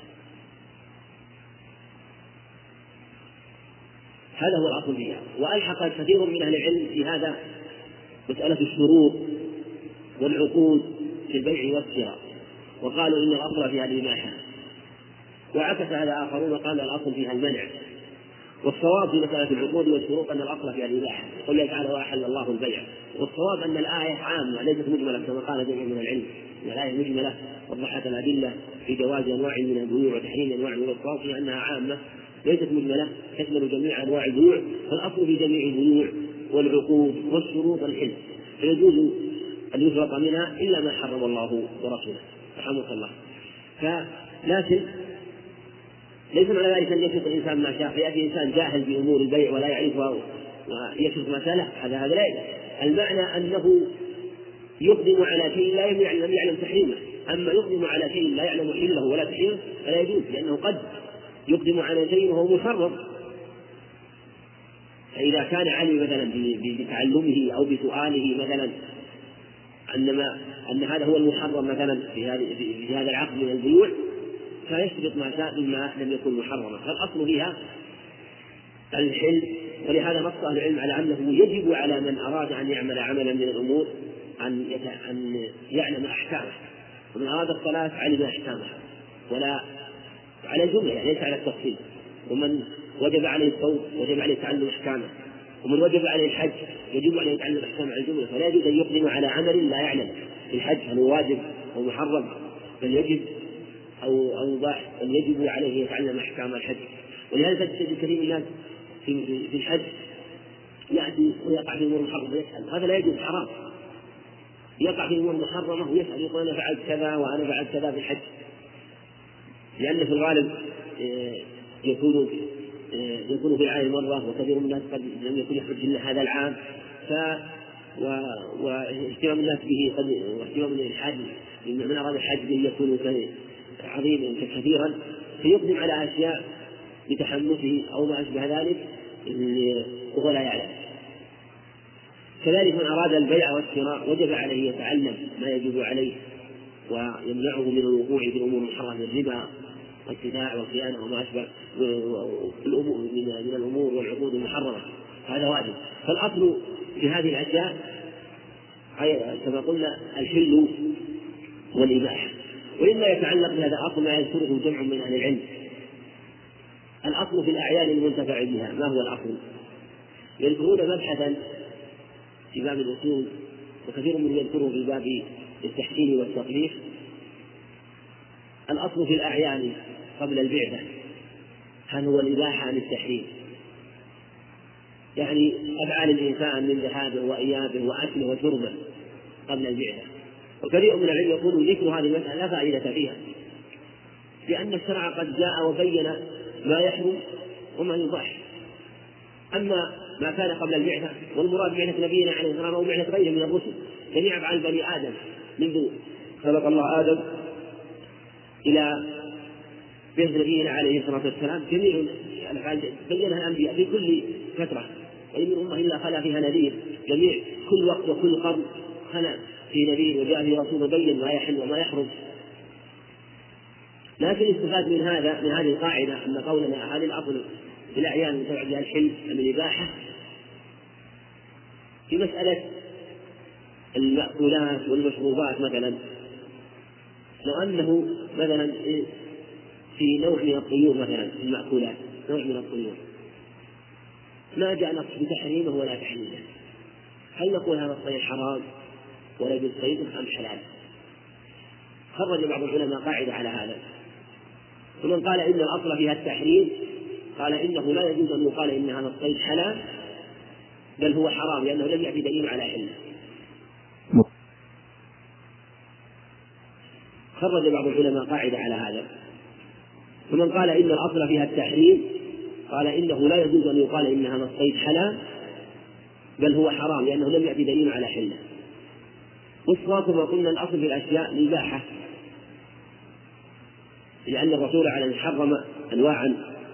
هذا هو الأصل فيها. وألحق كثير من أهل العلم في هذا مسألة الشروط والعقود في البيع والشراء، وقالوا إن الأصل فيها الإباحة، وعكس هذا آخرون وقال الأصل فيها المنع. والصواب في مسألة العقود والشروط أن الأصل فيها الإباحة، قل تعالى وأحل الله البيع. والصواب أن الآية عامة ليست مجملة كما قال جمع من العلم، أن الآية مجملة وضحت الأدلة في جواز أنواع من البيوع وتحريم أنواع من الصواب في أنها عامة ليست مجملة تشمل جميع أنواع البيوع. فالأصل في جميع البيوع والعقود والشروط الحل، فيجوز أن يفرط منها إلا ما حرم الله ورسوله رحمه الله. لكن ليس معنى ذلك أن يشرك الإنسان ما شاء، فيأتي إنسان جاهل بأمور البيع ولا يعرفها ويشرك مسألة، هذا هذا لا يجوز. المعنى أنه يقدم على شيء لا يعلم, لم يعلم تحريمه، أما يقدم على شيء لا يعلم حله ولا تحريمه فلا يجوز، لأنه قد يقدم على شيء وهو محرم. فإذا كان علم مثلا بتعلمه أو بسؤاله مثلا أن, ما أن هذا هو المحرم مثلا في هذا العقد من البيوع فيشترط ما شاء مما لم يكن محرما، فالأصل فيها الحل. ولهذا نص أهل العلم على أنه يجب على من أراد أن يعمل عملا من الأمور أن أن يعلم أحكامه، ومن أراد الصلاة علم أحكامها ولا على الجملة ليس على التفصيل، ومن وجب عليه الصوم وجب عليه تعلم أحكامه، ومن وجب عليه الحج يجب عليه يتعلم أحكام على الجملة. فلا يجوز أن يقدم على عمل لا يعلم في الحج هل هو واجب أو محرم، بل يجب أو أو مباح، بل يجب عليه يتعلم أحكام الحج. ولهذا تجد كثير من الناس في في الحج يأتي ويقع في أمور محرمة ويسأل، هذا لا يجوز، حرام. يقع في أمور محرمة ويسأل يقول أنا فعلت كذا وأنا فعلت كذا في الحج، لأن في الغالب يكون يكون في العام مرة، وكثير من الناس قد لم يكن يحج إلا هذا العام، ف واهتمام الناس به قد واهتمام الحج من أراد الحج يكون عظيما كثيرا، فيقدم على أشياء بتحمسه أو ما أشبه ذلك وهو لا يعلم. كذلك من أراد البيع والشراء وجب عليه يتعلم ما يجب عليه ويمنعه من الوقوع في الأمور المحرمة من الربا والخداع والخيانة وما أشبه من الأمور والعقود المحرمة، هذا واجب. فالأصل في هذه الأشياء كما قلنا الحل والإباحة. وإما يتعلق بهذا الأصل ما يذكره جمع من أهل العلم. الأصل في الأعيان المنتفع بها، ما هو الأصل؟ يذكرون مبحثا في باب الأصول وكثير من يذكره في باب التحسين والتصريف. الأصل في الأعيان قبل البعثة هل هو الإباحة أم التحريم؟ يعني أفعال الإنسان من ذهابه وإيابه وأكله وشربه قبل البعثة. وكثير من العلم يقول ذكر هذه المسألة لا فائدة فيها، لأن الشرع قد جاء وبين ما يحرم وما يباح. أما ما كان قبل البعثة، والمراد بعثة نبينا عليه الصلاة والسلام أو بعثة غيره من الرسل، جميع أفعال بني آدم منذ خلق الله آدم إلى بعثة نبينا عليه الصلاة والسلام، جميع الأفعال بينها الأنبياء في كل فترة، وإن من أمة إلا خلا فيها نذير. جميع كل وقت وكل قرن خلا في نذير وجاء في رسول بين ما يحل وما يحرم. لكن استفاد من هذا من هذه القاعدة أن قولنا هذه الأصل في الأعيان المتبع بها الحل أم الإباحة في مسألة المأكولات والمشروبات مثلا، لو أنه مثلا في نوع من الطيور مثلا في المأكولات نوع من الطيور ما جاء نص بتحريمه ولا تحليله، هل نقول هذا الصيد حرام ولا يجوز صيده أم حلال؟ خرج بعض العلماء قاعدة على هذا، ومن قال إن الأصل فيها التحريم قال إنه لا يجوز أن يقال إن هذا الصيد حلال بل هو حرام لأنه لم يأتي دليل على حله. خرج بعض العلماء قاعدة على هذا، ومن قال إن الأصل فيها التحريم قال إنه لا يجوز أن يقال إن هذا الصيد حلال بل هو حرام لأنه لم يأتي دليل على حله. والصواب كما قلنا الأصل في الأشياء الإباحة، لأن الرسول عليه حرم أنواعا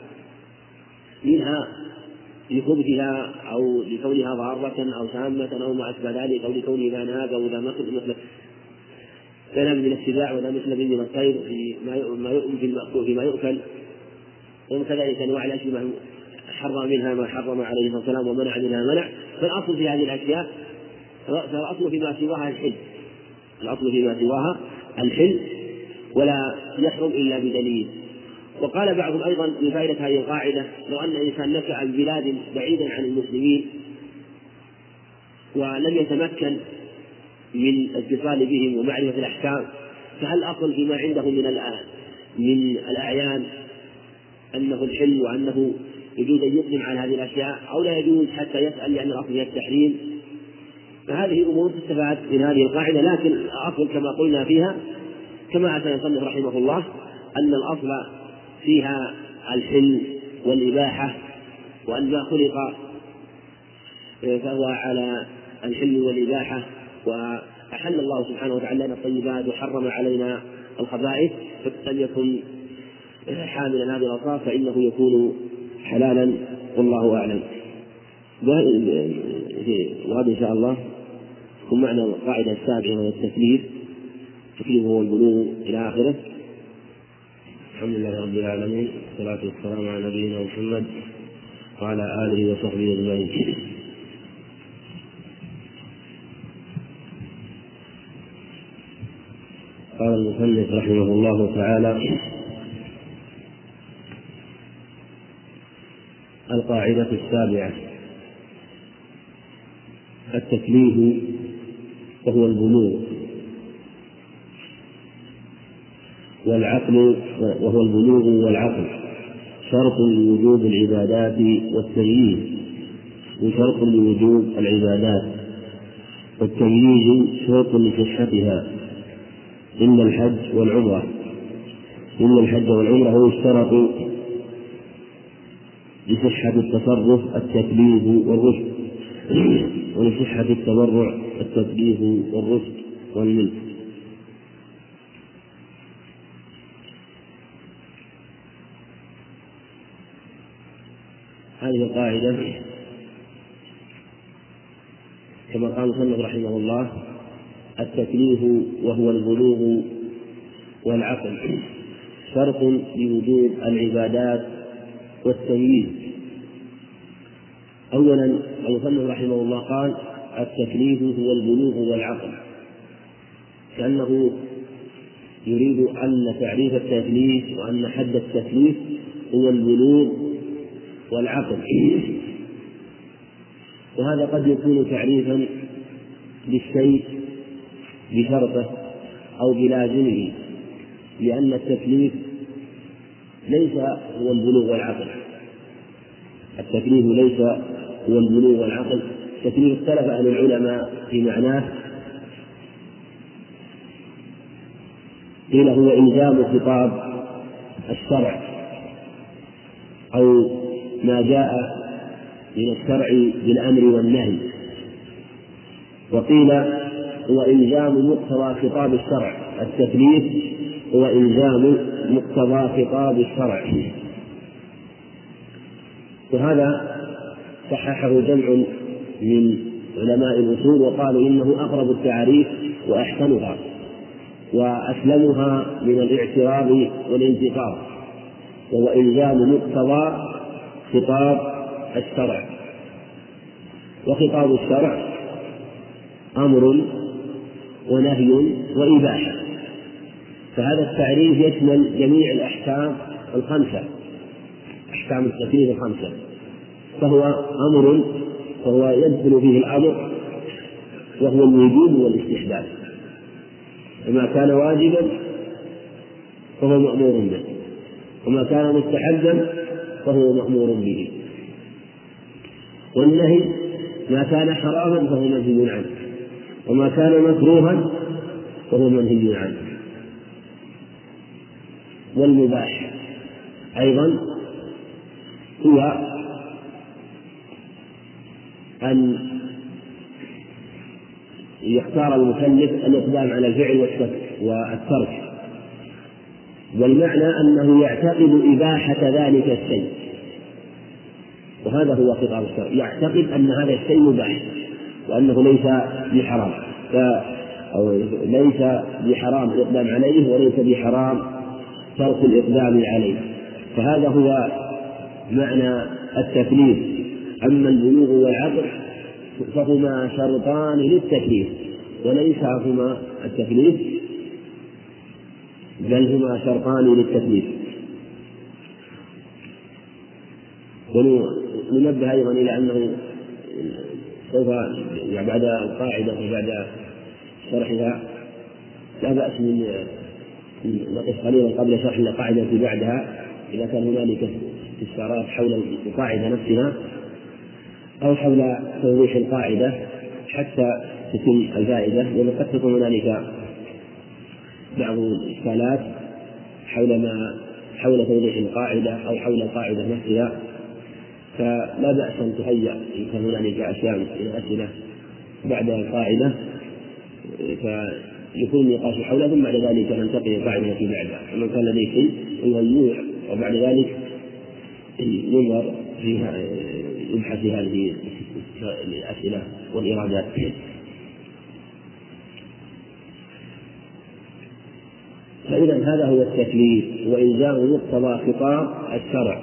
منها لخبثها أو لكونها ضارة أو سامة أو ما أشبه ذلك، أو لكونها نهاج أو لا مثل مثل لا من السباع ولا مثل من الطير فيما يؤكل في المأكول فيما يؤكل، وكذلك أنواع الأشياء حرم منها ما حرم عليه الصلاة والسلام ومنع منها منع. فالأصل في هذه الأشياء فالأصل فيما سواها الحل، الأصل فيما سواها الحل ولا يحرم إلا بدليل. وقال بعضهم أيضا من فائدة هذه القاعدة: لو أن إنسان نشأ ببلاد بعيدا عن المسلمين ولم يتمكن من الاتصال بهم ومعرفة الأحكام، فهل أصل فيما عندهم من من الأعيان أنه الحل وأنه يجوز أن يقدم على هذه الأشياء أو لا يجوز حتى يسأل لأن الأصل هي التحريم؟ فهذه أمور تستفاد من هذه القاعدة، لكن الأصل كما قلنا فيها كما أتى المصنف رحمه الله أن الأصل فيها الحل والإباحة، وأن ما خلق فهو على الحل والإباحة، وأحل الله سبحانه وتعالى لنا الطيبات وحرم علينا الخبائث، فلم يكن حاملا هذه الأوصاف فإنه يكون حلالا، والله أعلم. وهذا إن شاء الله يكون معنا القاعدة السابعة وهي التكليف، التكليف هو البلوغ إلى آخره. الحمد لله رب العالمين، والصلاة والسلام على نبينا محمد وعلى آله وصحبه أجمعين. قال المصنف رحمه الله تعالى: القاعدة السابعة: التكليف وهو البلوغ، والعقل وهو البلوغ والعقل شرط لوجوب العبادات والتمييز، وشرط لوجوب العبادات والتمييز شرط لصحتها، إن الحج والعمرة إن الحج والعمرة هو اشترط لصحة التصرف التكليف والرشد، ولصحة التبرع التكليف والرشد والملك. هذه القاعدة كما قال المصنف رحمه الله: التكليف وهو البلوغ والعقل شرط لوجوب العبادات والتمييز. أولا المصنف رحمه الله قال: التكليف هو البلوغ والعقل، كأنه يريد أن تعريف التكليف وأن حد التكليف هو البلوغ والعقل، وهذا قد يكون تعريفا للشيء بشرطه أو بلازمه، لأن التكليف ليس هو البلوغ والعقل. التكليف ليس هو البلوغ والعقل. التكليف اختلف أهل العلماء في معناه، قيل هو إلزام خطاب الشرع أو ما جاء من الشرع بالأمر والنهي، وقيل هو إلزام مقتضى خطاب الشرع. التكليف هو إلزام مقتضى خطاب الشرع، وهذا صححه جمع من علماء الأصول وقالوا إنه أقرب التعريف وأحسنها وأسلمها من الاعتراض والانتقاد، وهو إلزام مقتضى خطاب الشرع. وخطاب الشرع أمر ونهي وإباحة، فهذا التعريف يشمل جميع الأحكام الخمسة، أحكام التكليف الخمسة، فهو أمر فهو يدخل فيه الأمر وهو الوجوب والاستحباب، وما كان واجبا فهو مأمور به، وما كان مستحبا فهو مأمور به، والنهي ما كان حراما فهو منهي عنه، وما كان مكروها فهو منهي عنه. والمباح أيضا هو أن يختار المكلف الإقدام على الفعل والترك، والمعنى أنه يعتقد إباحة ذلك الشيء، وهذا هو خطاب الشرع، يعتقد أن هذا الشيء مباح وأنه ليس بحرام، أو ليس بحرام الإقدام عليه وليس بحرام ترك الإقدام عليه، فهذا هو معنى التكليف. أما البلوغ والعقل فهما شرطان للتكليف وليس هما التكليف، بل هما شرطان للتكليف. وننبه أيضا إلى أنه سوف بعد القاعدة وبعد شرحها لا بأس من نقف قليلا قبل شرح القاعدة التي بعدها إذا كان هنالك استفسارات حول القاعدة نفسها أو حول توضيح القاعدة حتى تتم الفائدة، لأن قد تكون هنالك بعض الإشكالات حول ما حول توضيح القاعدة أو حول القاعدة نفسها، فلا بأس أن تهيأ إن كان هنالك أشياء من الأسئلة بعد القاعدة فيكون النقاش حولها، ثم بعد ذلك ننتقل القاعدة التي بعدها. ومن كان لديه شيء يهيئ وبعد ذلك ينظر فيها يبحث في هذه الأسئلة والإرادات. فإذا هذا هو التكليف وإلزام مقتضى خطاب الشرع.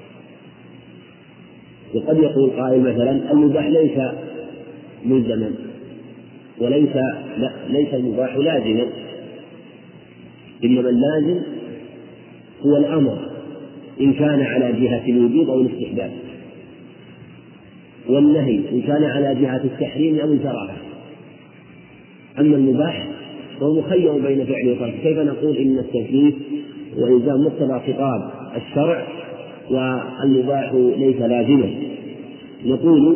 وقد يقول قائل مثلا المباح ليس ملزما وليس لا ليس المباح لازما، إنما اللازم هو الأمر إن كان على جهة الوجوب أو الاستحباب، والنهي إن كان على جهة التحريم أو الكراهة. أما المباح فهو مخير بين فعل وترك. كيف نقول إن التكليف وإلزام مقتضى خطاب الشرع والمباح ليس لازما؟ نقول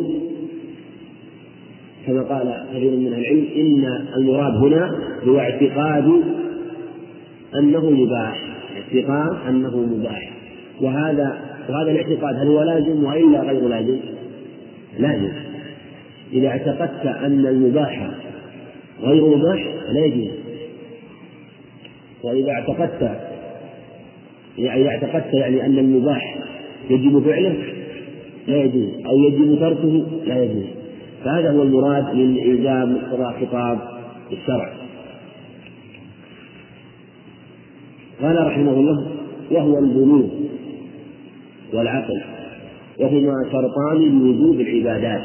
كما قال كثير من العلم إن المراد هنا هو اعتقاد أنه مباح، اعتقاد أنه مباح. وهذا وهذا الاعتقاد هل هو لازم وإلا غير لازم؟ لازم. إذا اعتقدت أن المباح غير مباح لا يجوز، وإذا اعتقدت يعني اعتقدت يعني أن المباح يجب فعله لا يجوز أو يجب تركه لا يجوز. فهذا هو المراد من إلزام مقتضى خطاب الشرع. قال رحمه الله وهو البلوغ والعقل وهما شرطان لوجوب العبادات.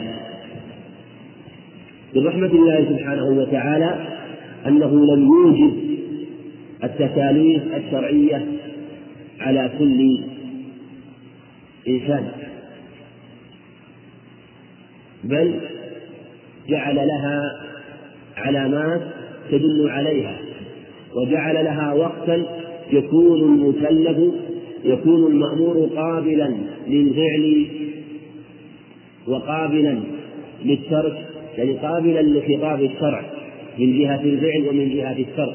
من رحمة الله سبحانه وتعالى أنه لم يوجب التكاليف الشرعية على كل إنسان، بل جعل لها علامات تدل عليها، وجعل لها وقتا يكون المكلف يكون المأمور قابلا للفعل وقابلا للترك، يعني قابلا لخطاب الشرع من جهة الفعل ومن جهة الترك.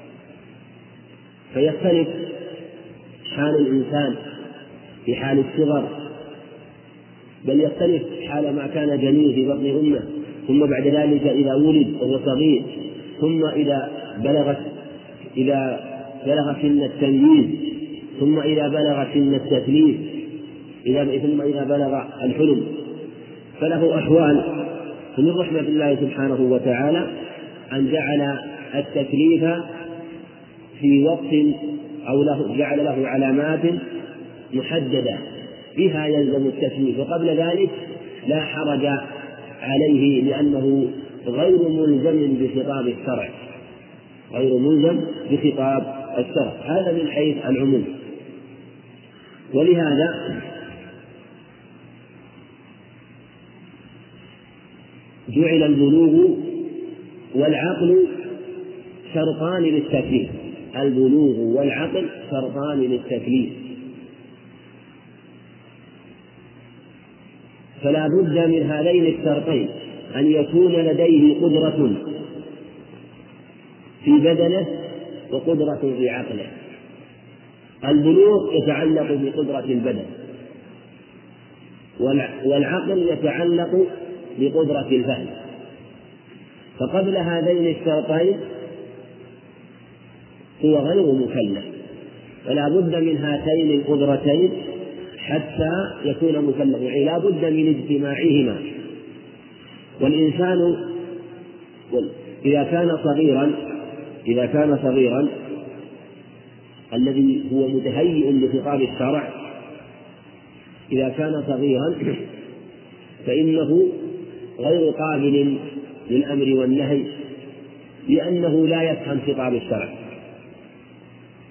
فيختلف حال الإنسان في حال الصغر، بل يختلف حال ما كان جنين في بطن أمه، ثم بعد ذلك إذا ولد وهو صغير، ثم إذا بلغت إذا بلغ سن التمييز، ثم إذا بلغ سن التكليف، إذا ثم إذا بلغ الحلم، فله أحوال. فمن رحمة الله سبحانه وتعالى أن جعل التكليف في وقت أو له جعل له علامات محددة بها يلزم التكليف، وقبل ذلك لا حرج عليه لأنه غير ملزم بخطاب الشرع، غير ملزم بخطاب الشرع. هذا من حيث العموم. ولهذا جعل البلوغ والعقل شرطان للتكليف، البلوغ والعقل شرطان للتكليف، فلا بد من هذين الشرطين أن يكون لديه قدرة في بدنه وقدرة في عقله. البلوغ يتعلق بقدرة البدن، والعقل يتعلق بقدرة الفهم. فقبل هذين الشرطين هو غير مكلف، فلا بد من هاتين القدرتين حتى يكون مكلفا، يعني لا بد من اجتماعهما. والإنسان إذا كان صغيرا إذا كان صغيرا الذي هو متهيئ لخطاب الشرع، إذا كان صغيرا فإنه غير قابل للأمر والنهي، لأنه لا يفهم خطاب الشرع.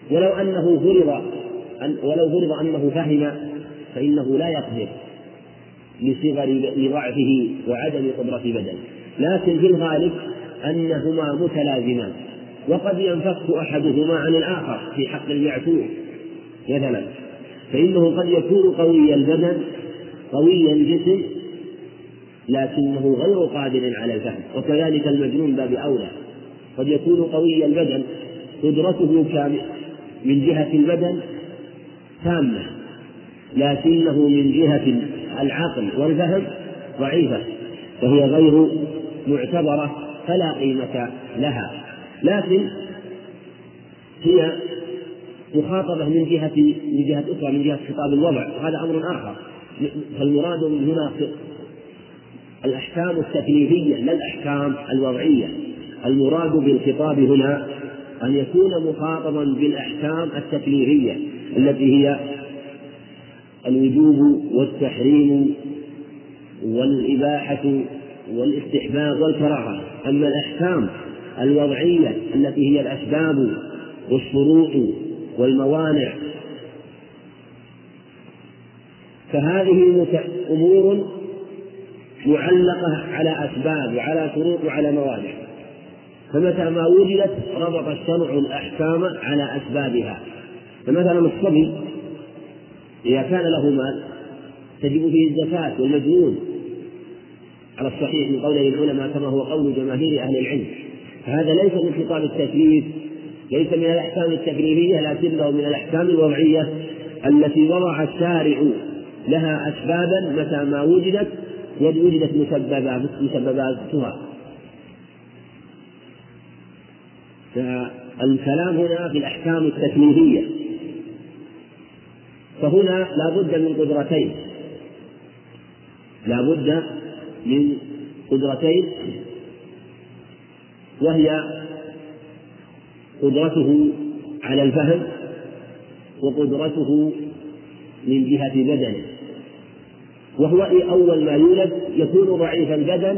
ولو أنه فرض أن ولو فرض أنه فهم فإنه لا يقدر لصغر لضعفه وعدم قدرة بدنه، لكن في الغالب أنهما متلازمان، وقد ينفك أحدهما عن الآخر في حق المعتوه مثلا، فإنه قد يكون قوي البدن قوي الجسم لكنه غير قادر على الفهم، وكذلك المجنون باب أولى، قد يكون قوي البدن قدرته من جهة البدن تامة لكنه من جهة العقل والفهم ضعيفة، فهي غير معتبرة فلا قيمة لها، لكن هي مخاطبة من جهة من جهة أخرى من جهة خطاب الوضع، وهذا أمر آخر. فالمراد من هنا الأحكام التكليفية لا الأحكام الوضعية، المراد بالخطاب هنا أن يكون مخاطبا بالأحكام التكليفية التي هي الوجوب والتحريم والإباحة والاستحباب والكراهة. أما الأحكام الوضعية التي هي الأسباب والشروط والموانع فهذه أمور معلقة على أسباب وعلى شروط وعلى موانع، فمتى ما وجدت ربط الشرع الأحكام على أسبابها. فمثلا الصبي إذا كان له مال تجب فيه الزكاة، والمجنون على الصحيح من قول العلماء كما هو قول جماهير أهل العلم، فهذا ليس من خطاب التكليف، ليس من الأحكام التكليفية، لكنه من الأحكام الوضعية التي وضع الشارع لها أسبابا متى ما وجدت وجدت مسبباتها. فالكلام هنا في الأحكام التكليفية، فهنا لا بد من قدرتين لا بد من قدرتين وهي قدرته على الفهم وقدرته من جهة بدنه، وهو أول ما يولد يكون ضعيف البدن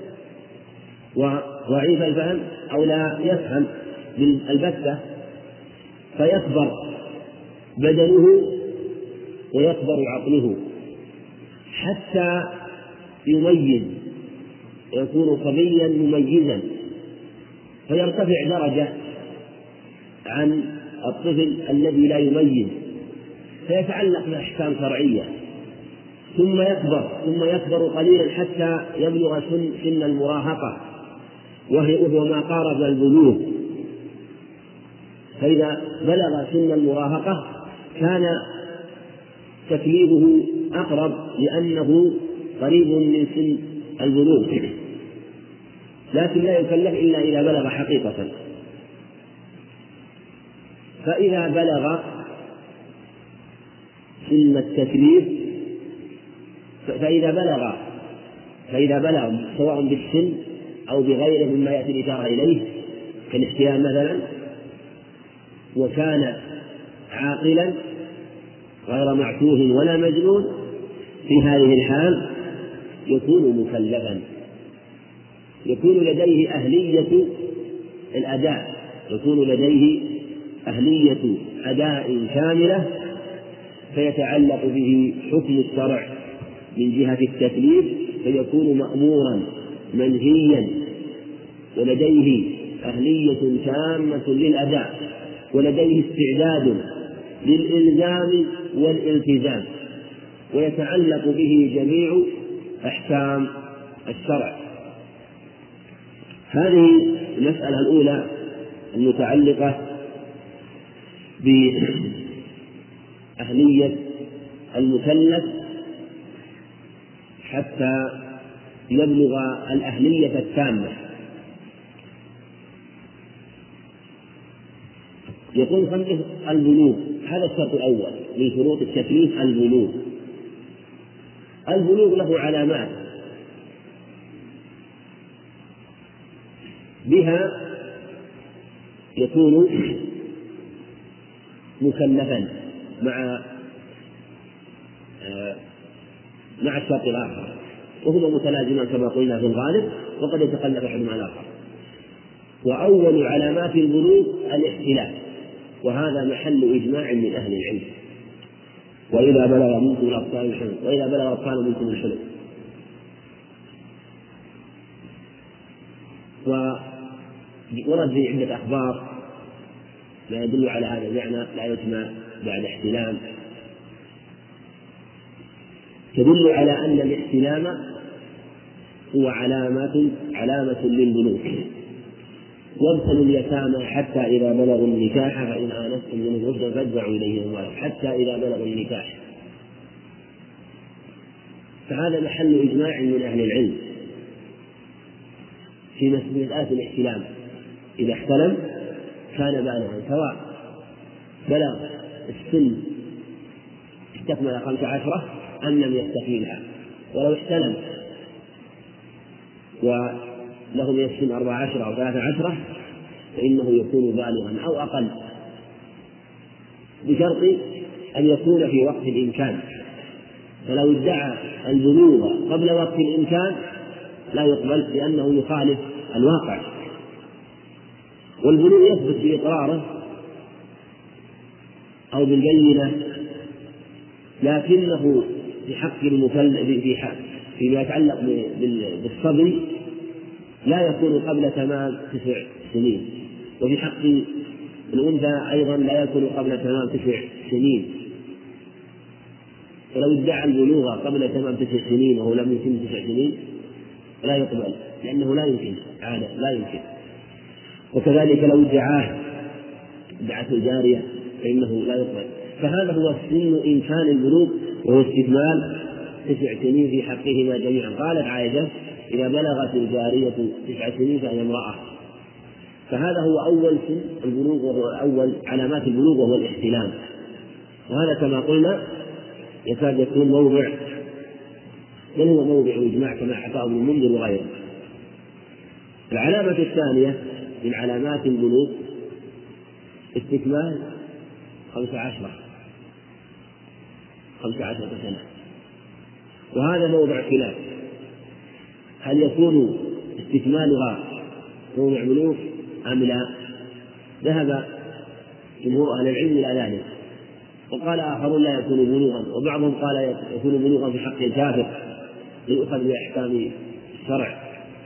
وضعيف الفهم أو لا يفهم بالبتة، فيكبر بدنه ويكبر عقله حتى يميز، يكون صبيا مميزا، فيرتفع درجة عن الطفل الذي لا يميز، فيتعلق بأحكام شرعية، ثم يكبر ثم يكبر قليلا حتى يبلغ سن, سن المراهقة وهو ما قارب البلوغ، فإذا بلغ سن المراهقة كان تكليفه أقرب لأنه قريب من سن البلوغ، لكن لا يكلف إلا إذا بلغ حقيقة. فإذا بلغ سن التكليف فإذا بلغ فإذا بلغ سواء بالسن أو بغيره مما يأتي الإشارة إليه كالاحتيال مثلا، وكان عاقلا غير معتوه ولا مجنون، في هذه الحال يكون مكلفا، يكون لديه أهلية الأداء يكون لديه أهلية أداء كاملة، فيتعلق به حكم الشرع من جهة التكليف، فيكون مأمورا منهيا ولديه أهلية تامة للأداء ولديه استعداد للإلزام والالتزام، ويتعلق به جميع أحكام الشرع. هذه المسألة الأولى المتعلقة بأهلية المكلف حتى يبلغ الأهلية التامة. يقول خمسة البلوغ، هذا الشرط الأول من شروط التكليف البلوغ. البلوغ له علامات بها يكون مكلفا مع مع الشرط الآخر، وهما متلازمان كما قلنا في الغالب، وقد يتخلف أحدهما الآخر. وأول علامات البلوغ الاحتلال، وهذا محل إجماع من أهل العلم. وإذا بلغ منكم الأطفال الحلم وإذا بلغ الأطفال منكم الحلم. ورد في عدة أخبار ما يدل على هذا المعنى: لا يتم بعد احتلام، تدل على أن الاحتلام هو علامة علامة للبلوغ. وابتلوا اليتامى حتى إذا بلغوا النكاح فإن آنستم منهم رشدا فادفعوا إليهم أموالهم حتى إذا بلغوا النكاح. فهذا محل إجماع من أهل العلم في مسألة الاحتلام. إذا احتلم كان بالغا، سواء بلغ السن استكمل خمس عشرة أم لم يستكملها. ولو احتلم وله من السن أربع عشرة أو ثلاث عشرة فإنه يكون بالغا أو أقل، بشرط أن يكون في وقت الإمكان. فلو ادعى البلوغ قبل وقت الإمكان لا يقبل، لأنه يخالف الواقع. والبلوغ يثبت بإقراره أو بالبينة، لكنه في حق المكلف في حق فيما يتعلق بالصبي لا يكون قبل تمام تسع سنين، وفي حق الأنثى أيضا لا يكون قبل تمام تسع سنين. فلو ادعى البلوغ قبل تمام تسع سنين وهو لم يتم تسع سنين لا يقبل، لأنه لا يمكن عادة لا يمكن. وكذلك لو ادعاه ادعته الجارية فإنه لا يقبل. فهذا هو السن إمكان البلوغ، وهو استكمال تسع سنين في حقهما جميعا. قالت عائشة: إذا بلغت الجارية تسع سنين فهي امرأة. فهذا هو أول سن البلوغ، وهو أول علامات البلوغ، وهو الاحتلام. وهذا كما قلنا يكاد يكون موضع بل هو موضع إجماع كما حكاه ابن المنذر وغيره. العلامة الثانية من علامات البلوغ استكمال خمس عشرة خمس عشرة سنة، وهذا موضع خلاف: هل يكون استكمالها موضع بلوغ أم لا؟ ذهب جمهور أهل العلم إلى ذلك، وقال آخرون لا يكون بلوغا، وبعضهم قال يكون بلوغا في حق الكافر ليؤخذ بأحكام الشرع،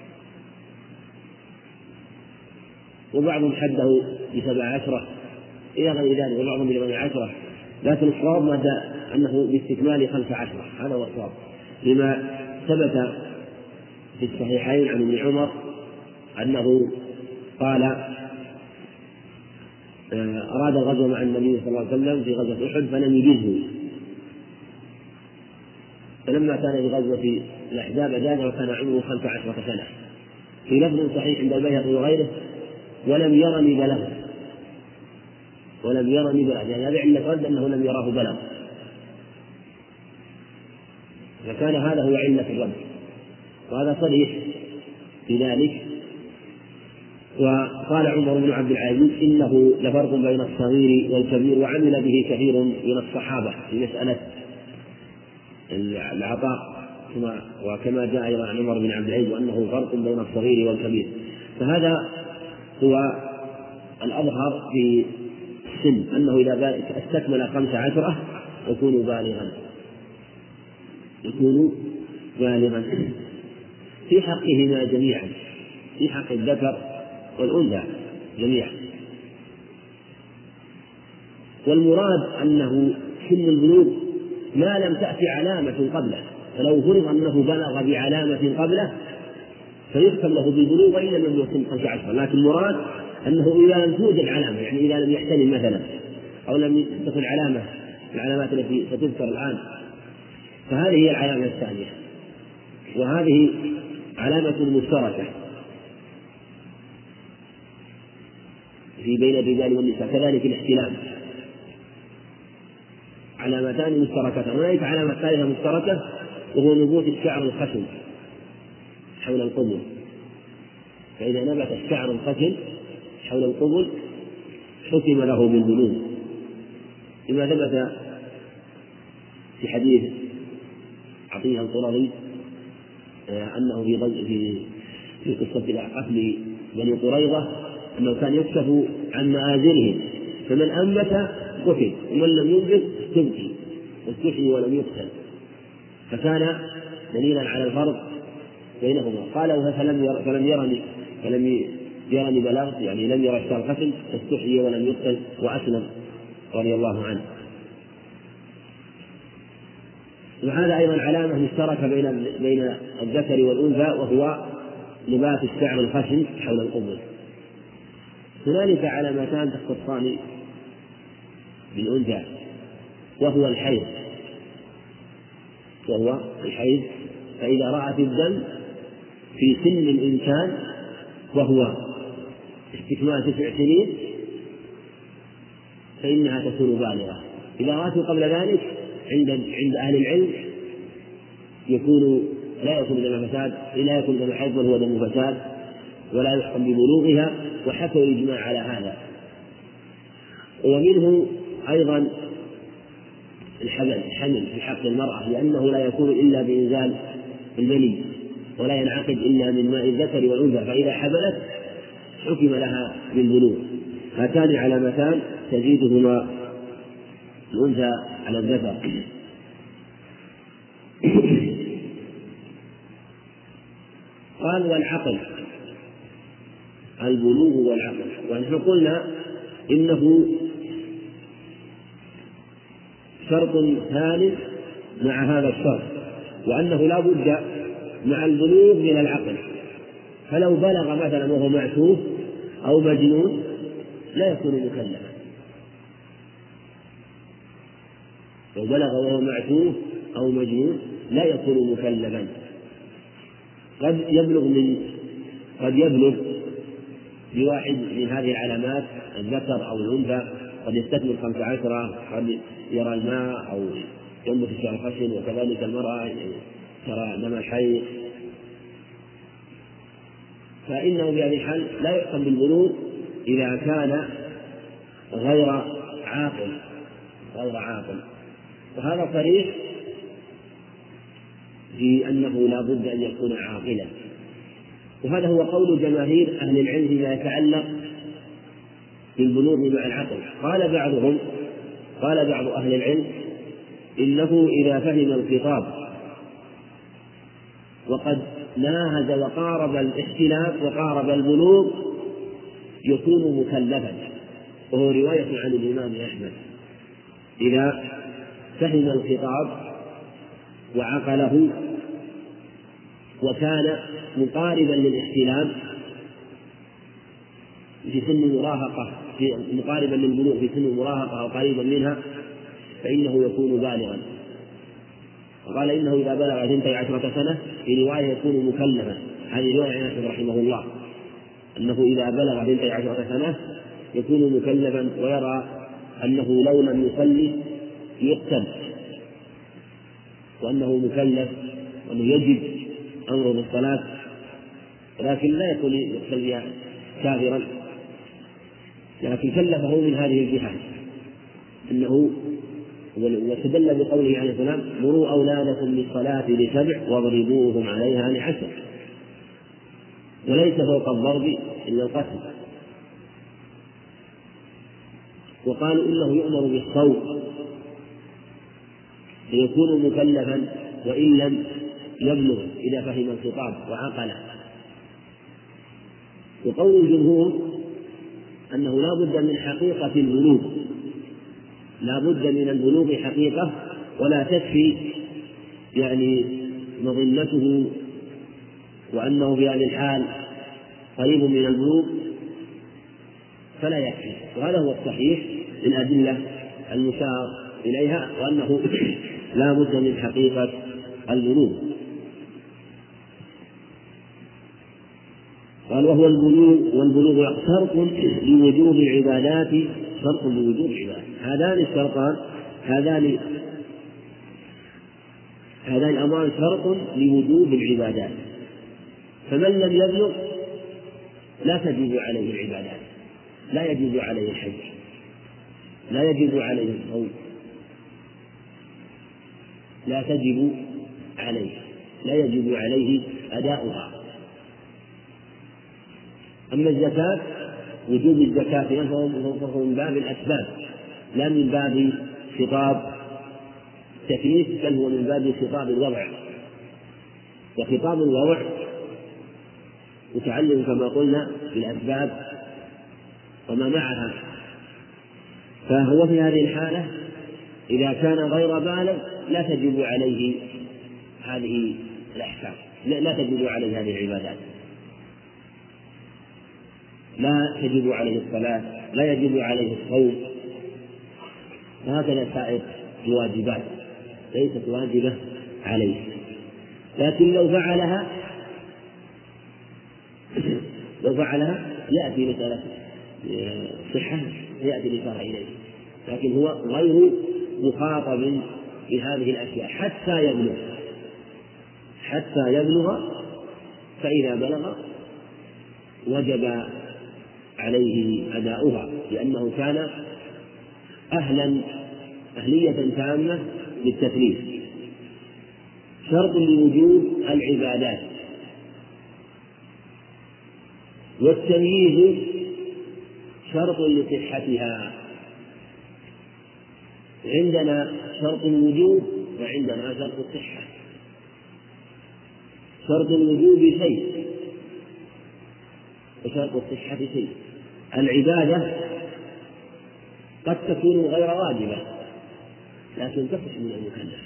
وبعضهم حده بسبع عشرة إلى غير ذلك، وبعضهم بثمان عشرة. لكن الصواب مدى أنه باستكمال خمس عشرة، هذا هو الصواب، لما ثبت في الصحيحين عن ابن عمر أنه قال: أراد الغزو مع النبي صلى الله عليه وسلم في غزوة أحد فلم يجزه، فلما كان في غزوة الأحزاب جاز وكان عمره خمس عشرة سنة. في لفظ صحيح عند البيهقي وغيره: ولم يرني بلغ ولم يرني بلغ يعني هذا علة رد أنه لم يراه بلغ، فكان هذا هو علة الرد، وهذا صريح في ذلك. وقال عمر بن عبد العزيز: إنه لفرق بين الصغير والكبير، وعمل به كثير من الصحابة في مسألة العطاء، وكما جاء أيضا عن عمر بن عبد العزيز أنه فرق بين الصغير والكبير. فهذا هو الأظهر في السن، أنه إذا استكمل خمس عشرة يكون بالغا يكون بالغا في حقهما جميعا، في حق الذكر والأنثى جميعا. والمراد أنه سن البلوغ ما لم تأتي علامة قبله، فلو فرض أنه بلغ بعلامة قبله فيحكم له بالبلوغ وإن لم يبلغ سن خمس عشرة. لكن المراد أنه إذا لم توجد علامة، يعني إذا لم يحتلم مثلا أو لم تكن علامة العلامات التي ستذكر الآن، فهذه هي العلامة الثانية، وهذه علامة مشتركة في بين الرجال والنساء. كذلك الاحتلام علامتان مشتركتان. هناك علامة ثالثة مشتركة وهو نبوت الشعر الخشن حول القبل، فإذا نبت الشعر الخشن حول القبل حكم له بالبلوغ، لما ثبت في حديث عطية القرظي أنه في في في قصة قتل بني قريظة أنه كان يكشف عن مآزرهم فمن أنبت قتل ومن لم ينبت تبكي واستحيي ولم يقتل، فكان دليلا على الفرق بينهما. قال فلم ير فلم يرني فلم يرني بلغت، يعني لم ير اشترى القتل، فاستحيي ولم يقتل وأسلم رضي الله عنه. وهذا أيضا علامة مشتركة بين بين الذكر والأنثى، وهو نبات الشعر الخشن حول القبر. هنالك علامتان تختصان بالأنثى، وهو الحيض وهو الحيض فإذا رأت الدم في سن الإنسان وهو استكمال تسع سنين فإنها تكون بالغة. إذا رأته قبل ذلك عند عند أهل العلم يكون لا يكون دم فساد، لا يكون دم حيض بل هو دم فساد ولا يحكم ببلوغها، وحكوا الإجماع على هذا. ومنه أيضا الحمل الحمل في حق المرأة، لأنه لا يكون إلا بإنزال المني ولا ينعقد إلا من ماء الذكر والأنثى، فإذا حملت حكم لها بالبلوغ. هاتان علامتان تزيدهما الأنثى على الذكر. قال والعقل، البلوغ والعقل. ونحن قلنا إنه شرط ثالث مع هذا الشرط، وأنه لا بد مع البلوغ من العقل. فلو بلغ مثلا وهو معتوه أو مجنون لا يكون مكلفا، لو بلغ وهو معتوه أو مجنون لا يكون مكلفا. قد يبلغ من قد يبلغ بواحد من هذه العلامات الذكر أو الأنثى، قد يستكمل خمس عشرة، قد يرى الماء أو ينبت الشعر الخشن، وكذلك المرأة ترى دم الحيض. فإنه بهذه الحال لا يحكم بالبلوغ إذا كان غير عاقل غير عاقل وهذا صريح في أنه لا بد أن يكون عاقلا. وهذا هو قول جماهير أهل العلم فيما يتعلق بالبلوغ مع العقل. قال بعضهم قال بعض أهل العلم إنه إذا فهم الخطاب وقد ناهز وقارب الاحتلاف وقارب البلوغ يكون مكلفا، وهو رواية عن الإمام أحمد. إذا فهم الخطاب وعقله وكان مقاربا للاحتلام في سن المراهقة مقاربا للبلوغ في سن المراهقة أو قريبا منها فإنه يكون بالغا. وقال إنه إذا بلغ اثنتي عشرة سنة في رواية يكون مكلفا. هذه رواية عن أحمد رحمه الله أنه إذا بلغ اثنتي عشرة سنة يكون مكلفا، ويرى أنه لو لم يصلي يقتل، وأنه مكلف وأنه يجب أمره بالصلاة، لكن لا يكون يقتل بها كافرا، لكن كلفه من هذه الجهة أنه واستدل بقوله عليه السلام مروا أولادكم بالصلاة لسبع واضربوهم عليها لعشر، وليس فوق الضرب إلا القتل. وقالوا إنه يؤمر بالصوم ليكون مكلفا وإن لم يبلغ إذا فهم الخطاب وعقله. وقول الجمهور أنه لا بد من حقيقة البلوغ، لا بد من البلوغ حقيقة، ولا تكفي يعني مظنته وأنه في هذه الحال قريب من البلوغ فلا يكفي. وهذا هو الصحيح للأدلة المشار إليها، وأنه لا بد من حقيقة البلوغ. قال وهو البلوغ، والبلوغ شرط لوجوب العبادات شرط لوجوب العبادات. هذان الشرطان هذان هذان الأمران شرط لوجوب العبادات، فمن لم يبلغ لا تجب عليه العبادات، لا يجب عليه الحج، لا يجب عليه الصوم، لا تجب عليه لا يجب عليه أداؤها. أما الزكاة وجوب الزكاة فهو من باب الأسباب لا من باب خطاب تكليف، بل هو من باب خطاب الوضع، وخطاب الوضع متعلق كما قلنا بالأسباب وما معها. فهو في هذه الحالة إذا كان غير بالغ لا تجب عليه هذه الأحكام، لا تجب عليه هذه العبادات، لا تجب عليه الصلاة، لا يجب عليه الصوم، وهكذا سائر الواجبات ليست واجبة عليه. لكن لو فعلها لو فعلها يأتي مسألة صحة يأتي الإشارة إليه، لكن هو غير مخاطب بهذه الأشياء حتى يبلغ حتى يبلغ فإذا بلغ وجب عليه أداؤها، لأنه كان أهلا أهلية تامة للتكليف. شرط لوجوب العبادات، والتمييز شرط لصحتها. عندنا شرط الوجوب وعندنا شرط الصحة. شرط الوجوب شيء وشرط الصحة شيء. العبادة قد تكون غير واجبة لكن تصح من المكلف.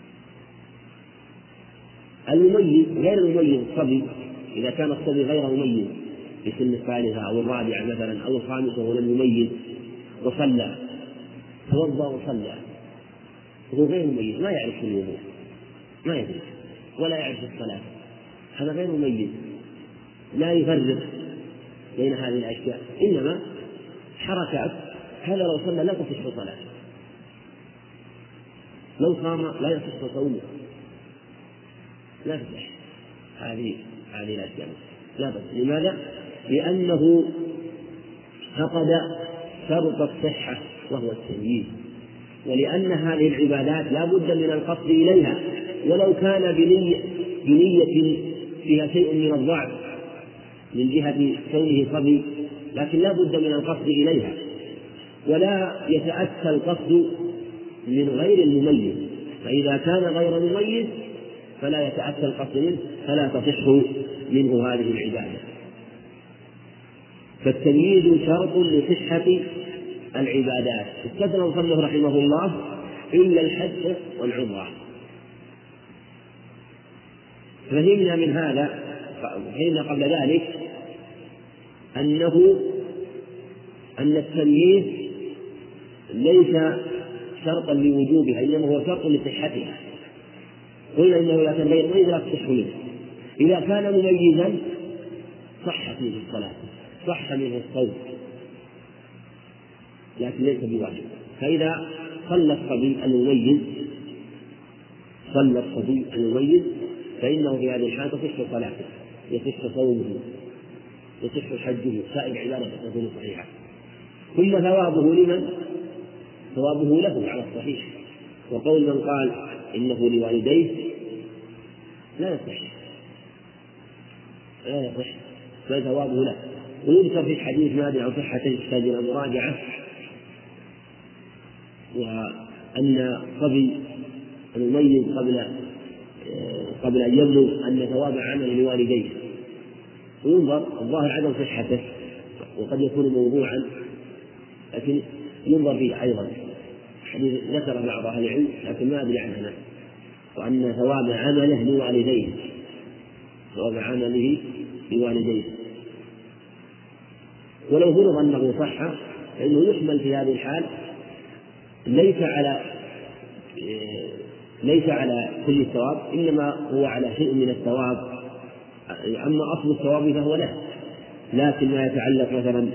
المميز غير المميز الصبي، إذا كان الصبي غير مميز في سن الثالثة أو الرابعة مثلا أو الخامسة ولم يميز وصلى توضأ وصلى وهو غير مميز ما يعرف الوضوء ما يدري ولا يعرف الصلاة، هذا غير مميز لا يفرق بين هذه الأشياء، إنما حركات. هذا لو صلى لا تصح صلاة، لو صام لا يصح صومه، لا تصح هذه هذه الأشياء لا تصح. لماذا؟ لأنه فقد شرط الصحة وهو التمييز، ولأن هذه العبادات لا بد من القصد إليها، ولو كان بنية, بنية فيها شيء من الضعف من جهة كونه صبي، لكن لا بد من القصد إليها، ولا يتأتى القصد من غير المميز، فإذا كان غير مميز فلا يتأتى القصد منه فلا تصح منه هذه العبادة. فالتمييز شرط لصحة العبادات. استثنى المصنف رحمه الله إلا الحج والعمرة. فهمنا من هذا فهمنا قبل ذلك أنه أن التمييز ليس شرطا لوجوبها إنما هو شرط لصحتها. قلنا إنه إذا كان غير مميز لا تصح منه، إذا كان مميزا صحت منه الصلاة صح منه الصوم لكن ليس بواجب. فإذا صلى الصبي المميز صلى الصبي المميز فإنه في هذه الحالة تصح صلاته يصح صومه يصح حجه سائر عبادة تكون صحيحة. ثم ثوابه لمن؟ ثوابه له على الصحيح. وقول من قال إنه لوالديه لا يصح لا يصح بل ثوابه له. ويذكر في الحديث ما عن صحته تحتاج إلى مراجعة، وأن صبي المميز قبل قبل أن يبلغ أن ثواب عمل لوالديه، وينظر الظاهر عدم صحته وقد يكون موضوعا لكن ينظر فيه أيضا. حديث ذكر بعض أهل العلم لكن ما أدري عنه، وأن ثواب عمله لوالديه ثواب عمله لوالديه ولو فرض أنه صح فإنه يحمل في هذه الحال ليس على ليس على كل الثواب، إنما هو على شيء من الثواب، أما أصل الثواب فهو له، لكن ما يتعلق مثلا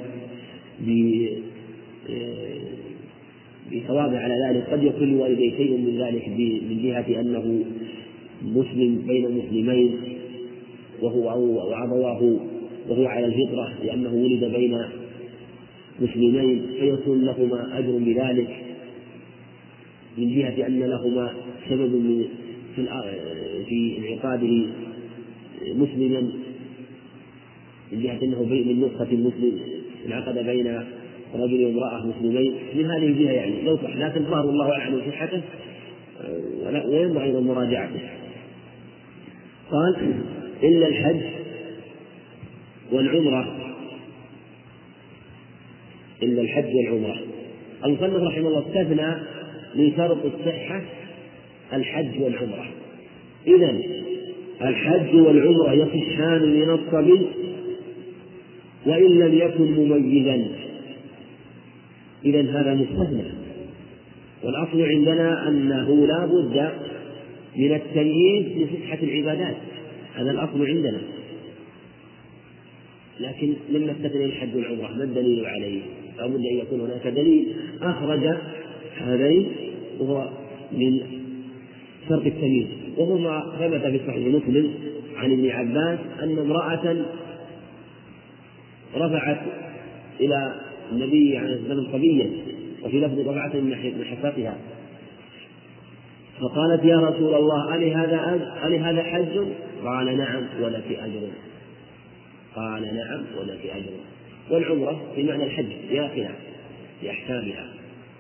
بثواب على ذلك قد يكون لوالديه شيء من ذلك من جهة أنه مسلم بين مسلمين وهو وأبواه وهو على الفطرة لأنه ولد بين مسلمين فيكون لهما أجر بذلك، من جهة أن لهما سبب في انعقاده مسلما، من جهة أنه من نسخة مسلم انعقد بين رجل وامرأة مسلمين من هذه الجهة يعني لو صح، لكن ظهر الله أعلم صحته وينبغي أيضا مراجعته. قال إلا الحج والعمرة، إلا الحج والعمرة. المصنف رحمه الله استثنى من شرط الصحة الحج والعمرة. إذن الحج والعمرة يصحان من الصبي وإن لم يكن مميزا، إذن هذا مستثنى. والأصل عندنا أنه لا بد من التمييز لصحة العبادات، هذا الأصل عندنا. لكن لما استثنى الحج والعمرة ما الدليل عليه؟ لا بد أن يكون هناك دليل أخرج هذين، وهو من شرط التمييز، وهو ما ثبت في صحيح مسلم عن ابن عباس أن امرأة رفعت إلى النبي عليه الصلاة والسلام صبيا، وفي لفظ رفعت من حفاتها، فقالت يا رسول الله ألي هذا ألي هذا حج؟ قال نعم ولك أجر. قال نعم ولك أجر. والعمرة في معنى الحج بآخرها بأحكامها،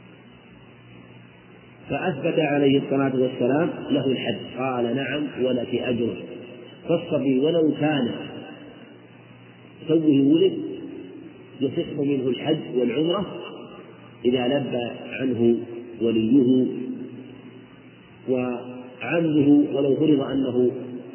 فأثبت عليه الصلاة والسلام له الحج، قال نعم ولك أجر. فالصبي ولو كان توه ولد يصح منه الحج والعمرة إذا لبى عنه وليه وعمه، ولو فرض أنه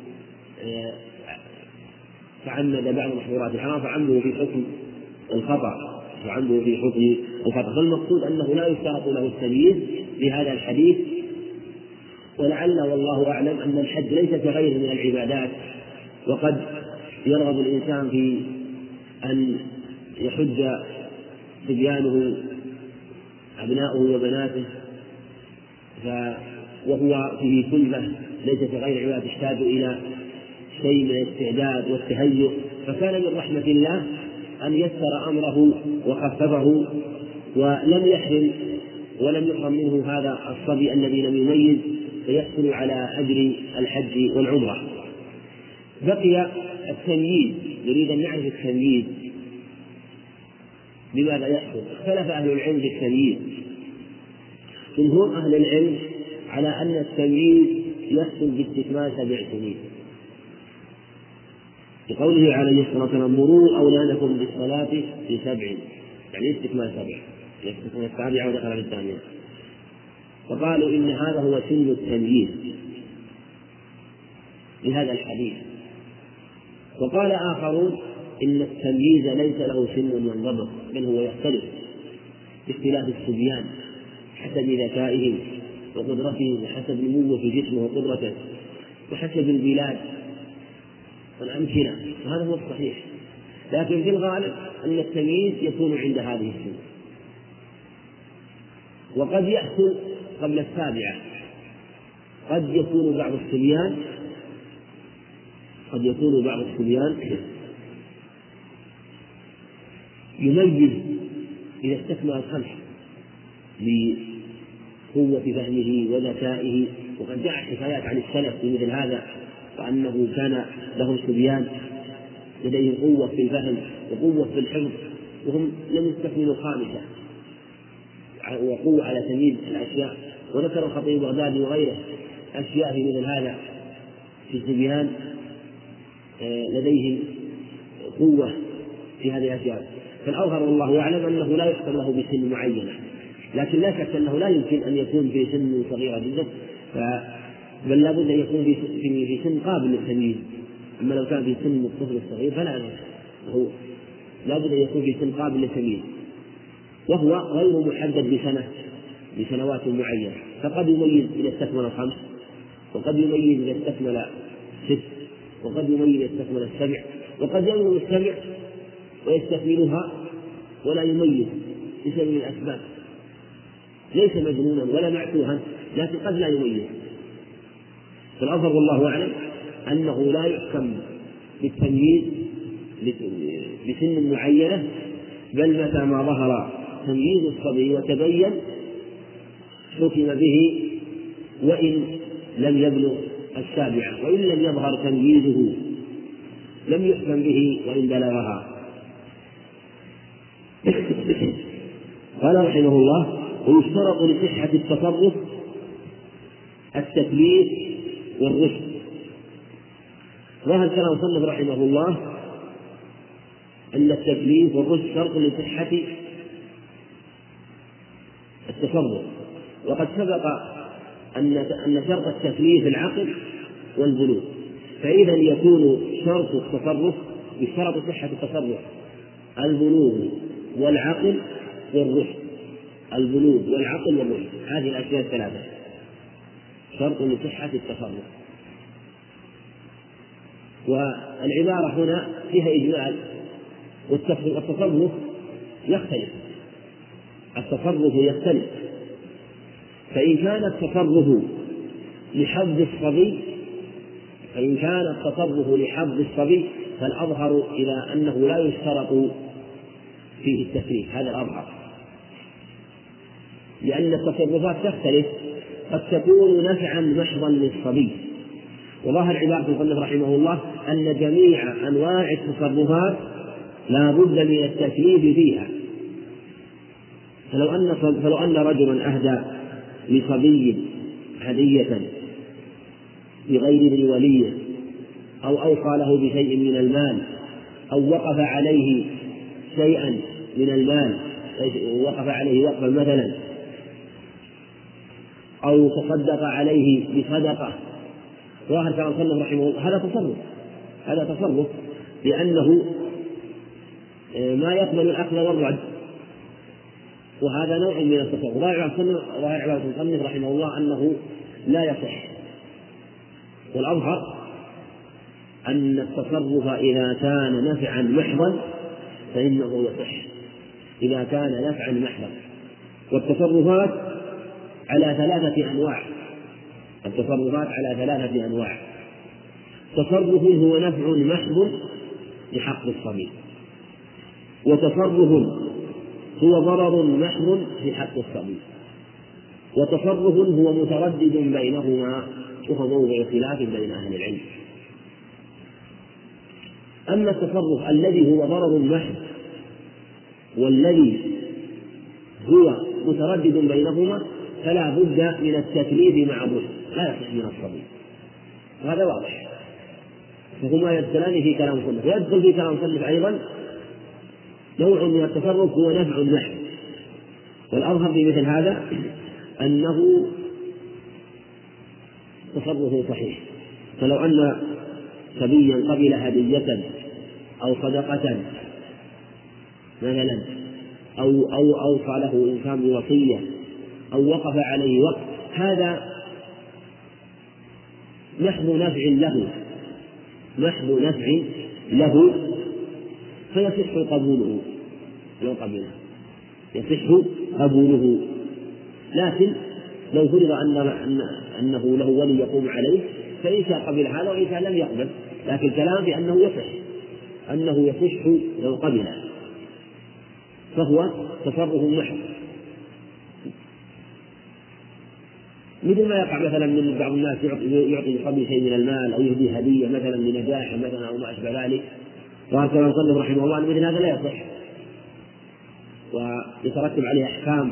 تعمد بعض محظورات الحرام فعمه في حكم الخطأ وعمه في حكم الخطأ. فالمقصود أنه لا يشترط له التمييز بهذا الحديث. ولعل والله أعلم أن الحج ليس كغيره من العبادات، وقد يرغب الإنسان في أن يحج صبيانه أبناؤه وبناته وهو فيه سلبة ليس كغير عبادة تحتاج إلى شيء من الاستعداد والتهيؤ، فكان من رحمة الله أن يسر أمره وخففه ولم يحرم ولم يحرم منه هذا الصبي الذي لم يميز فيحصل على أجر الحج والعمرة. بقي التمييز، نريد أن نعرف التمييز بماذا يحصل. اختلف أهل العلم بالتمييز. جمهور أهل العلم على أن التمييز يحصل باستكمال سبع سنين، بقوله عليه الصلاة والسلام مروا أولادكم بالصلاة في سبع، يعني استكمال سبع، يستكمل السابعة ودخل في الثامنة. فقالوا إن هذا هو سن التمييز لهذا الحديث. وقال آخرون إن التمييز ليس له سن ينضبط، بل هو يختلف باختلاف الصبيان حسب ذكائهم وقدرتهم وحسب نموه في جسمه وقدرته وحسب البلاد والأمكنة، وهذا هو الصحيح. لكن في الغالب أن التمييز يكون عند هذه السن، وقد يحصل قبل السابعة. قد يكون بعض الصبيان قد يكون بعض الصبيان يميز إذا استكمل الخمس لقوة فهمه وذكائه. وقد جاءت حكايات عن السلف في مثل هذا، وأنه كان لهم صبيان لديهم قوة في الفهم وقوة في الحفظ وهم لم يستكملوا خامسة، وقوة على تمييز الأشياء. وذكر الخطيب بغدادي وغيره أشياء في مثل هذا في صبيان لديهم قوة في هذه الأشياء. فالأظهر والله أعلم أنه لا يحصل له بسن معينة، لكن لا شك أنه لا يمكن أن يكون في سن صغيرة جدا، بل لا بد أن يكون في سن قابل للتمييز. أما لو كان في سن الطفل الصغير فلا هو لا بد أن يكون في سن قابل للتمييز، وهو غير محدد بسنة بسنوات معينة. فقد يميز إذا استكمل الخمس، وقد يميز إذا استكمل ست، وقد يميز إذا استكمل السبع، وقد يميز السبع ويستكملها ولا يميز بسبب الأسباب، ليس مجنونا ولا معتوها، لكن قد لا يميز. فالأظهر والله أعلم أنه لا يحكم بالتمييز بسن معينة، بل متى ما ظهر تمييز الصبي وتبين حكم به وإن لم يبلغ السابعة، وإن لم يظهر تمييزه لم يحكم به وإن بلغها. قال رحمه الله: ويشترط لصحة التصرف التكليف والرشد. ظاهر كلام المصنف رحمه الله أن التكليف والرشد شرط لصحة التصرف، وقد سبق أن أن شرط التكليف العقل والبلوغ، فإذا يكون شرط التصرف بشرط صحة التصرف البلوغ والعقل والرشد، البلوغ والعقل والرشد، هذه الأشياء الثلاثة شرط لصحة التصرف. والعبارة هنا فيها إجمال، والتصرف يختلف، التصرف يختلف، فإن كان التصرف لحظ الصبي فإن كان التصرف لحظ الصبي فالأظهر إلى أنه لا يشترط فيه التكليف، هذا الأظهر، لأن التصرفات تختلف، قد تكون نفعا محضا للصبي. وظاهر عبارة المصنف رحمه الله أن جميع أنواع التصرفات لا بد من التكليف فيها. فلو أن فلو أن رجلا أهدى لصبي هدية بغير ذي وليه، أو أوصى له بشيء من المال، أو وقف عليه شيئا من المال، وقف عليه وقفا مثلا، أو تصدق عليه بصدقة، ظاهر كما صلى رحمه الله هذا تصرف هذا تصرف لأنه ما يقبل الأخذ والرد، وهذا نوع من التصرف. ظاهر عبارة المصنف رحمه الله أنه لا يصح، والأظهر أن التصرف إذا كان نفعا محضا فإنه يصح، إذا كان نفعا محضا. والتصرفات على ثلاثة أنواع التصرفات على ثلاثة أنواع تصرف هو نفع محض لحق الصبي، وتصرف هو ضرر محض في حق الصبي، وتصرف هو متردد بينهما وهو موضع خلاف بين أهل العلم. أما التصرف الذي هو ضرر محض والذي هو متردد بينهما فلا بد من التكليف مع الرشد، لا يصح من الصبي، وهذا واضح، فهما يدخلان في كلام المصنف. ويدخل في كلام المصنف أيضا نوع من التصرف هو نفع محض، والأظهر في مثل هذا أنه تصرف صحيح. فلو أن صبيا قبل هدية أو صدقة مثلا، أو أو أوصى له إنسان بوصية، أو وقف عليه وقف، هذا محض نفع له محض نفع له فيصح قبوله لو قبله يصح قبوله. لكن لو فرض أن أنه له ولي يقوم عليه فإن شاء قبل هذا وإن شاء لم يقبل، لكن الكلام بأنه يصح أنه يصح لو قبله، فهو تصرف محض، مثل ما يقع مثلا من بعض الناس يعطي لصبي شيء من المال أو يهدي هدية مثلا لنجاح مثلا أو ما أشبه ذلك. وهكذا المصنف رحمه الله أن مثل هذا لا يصح ويترتب عليه أحكام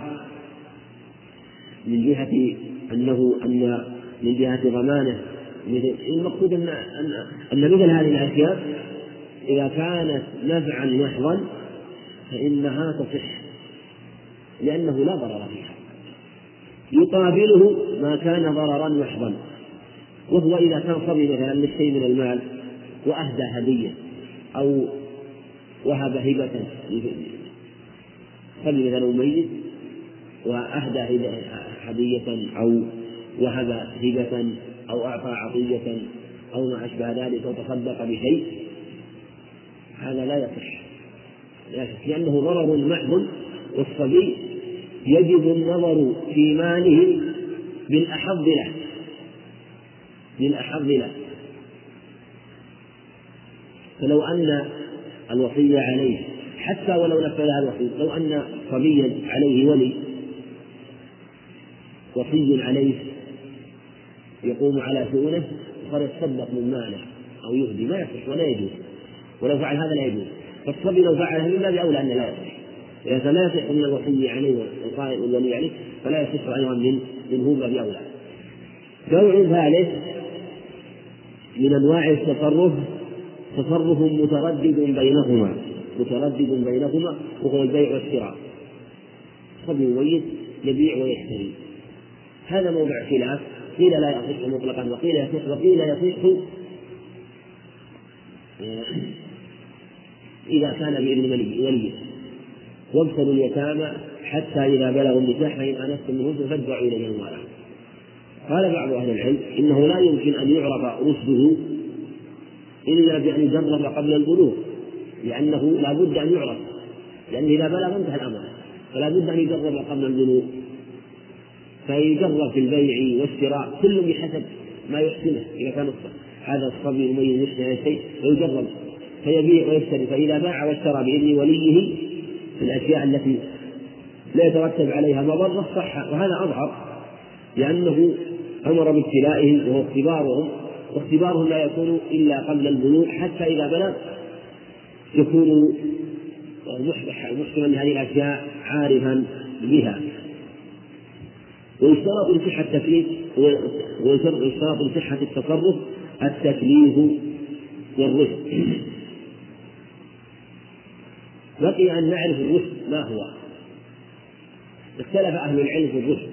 من جهة أنه أن من جهة ضمانه. المقصود أن أن مثل هذه الأشياء إذا كانت نفعا محضا فإنها تصح لأنه لا ضرر فيها. يقابله ما كان ضررا محضا، وهو إذا كان صبي مثلا للشيء من المال وأهدى هدية أو وهب هبة، صبي مثلا ميت وأهدى هدية أو وهب هبة أو أعطى عطية أو ما أشبه ذلك أو تصدق بشيء، هذا لا يصح لأنه ضرر محض، والصبي يجب النظر في ماله بالأحظ له بالأحظ له فلو أن الوصية عليه حتى ولو نفذها الوصي، لو أن صبيا عليه ولي وصي عليه يقوم على شؤونه فقد يتصدق من ماله أو يهدي، ما يصح ولا يجوز، ولو فعل هذا لا يجوز. فالصبي لو فعله من باب أولى أن لا يصح، إذا لا يصح من الوصي عليه والقائم الولي عليه فلا يصح أيضا من من هو بأولى. نوع ثالث من أنواع التصرف تصرف متردد بينهما متردد بينهما وهو البيع والشراء. صبي مميز يبيع ويشتري، هذا موضع خلاف، قيل لا يصح مطلقا وقيل يصح وقيل يصح إذا كان بإذن وليه. وابتلوا اليتامى حتى إذا بلغوا النكاح فإن آنستم منهم فادفعوا إليهم أموالهم. قال بعض أهل العلم إنه لا يمكن أن يعرف رشده إلا بأن يجرب قبل البلوغ، لأنه لا بد أن يعرف، لأن إذا بلغ انتهى الأمر، فلا بد أن يجرب قبل البلوغ. فيجرب في البيع والشراء كل بحسب ما يحسنه. إذا كان هذا الصبي يميز يشتري شيء ويجرب فيبيع ويشتري، فإذا باع واشترى بإذن وليه في الأشياء التي لا يترتب عليها مضرة صح، وهذا أظهر لأنه أمر بابتلائهم وهو اختبارهم، واختبارهم لا يكون إلا قبل البلوغ حتى إذا بلغ يكون محكما لهذه الأشياء عارفا بها. ويشترط لصحة التكليف ويشترط لصحة التصرف التكليف والرشد. بقي أن نعرف الرشد ما هو. اختلف أهل العلم في الرشد،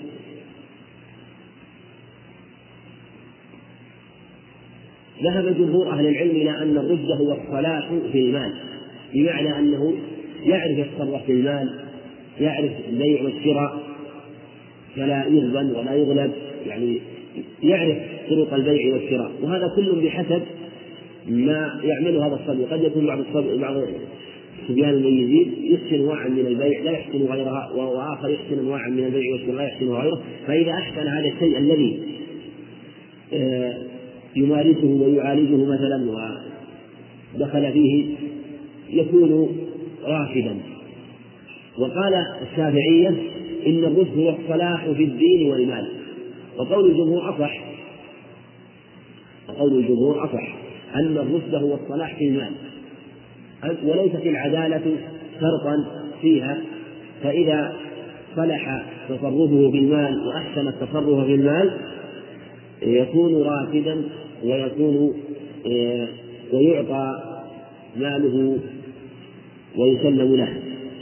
ذهب جمهور أهل العلم إلى أن الرشد هو الصلاح في المال، بمعنى أنه يعرف يتصرف في المال، يعرف البيع والشراء فلا يغبن ولا يغلب، يعني يعرف طرق البيع والشراء، وهذا كل بحسب ما يعمله هذا الصبي. قد يكون بعض الصبي بعض الصبيان المميزين يحسن انواعا من البيع لا يحسن غيرها، واخر يحسن انواعا من البيع والشراء لا يحسن غيره، فاذا احسن هذا الشيء الذي يمارسه ويعالجه مثلا ودخل فيه يكون راشدا. وقال الشافعية إن الرشد هو الصلاح في الدين والمال، وقول الجمهور أصح وقول الجمهور أصح أن الرشد هو الصلاح في المال، وليست العدالة شرطا فيها، فإذا صلح تصرفه في المال وأحسن التصرف في المال يكون راشدا ويكون ويعطى ماله ويسلم له.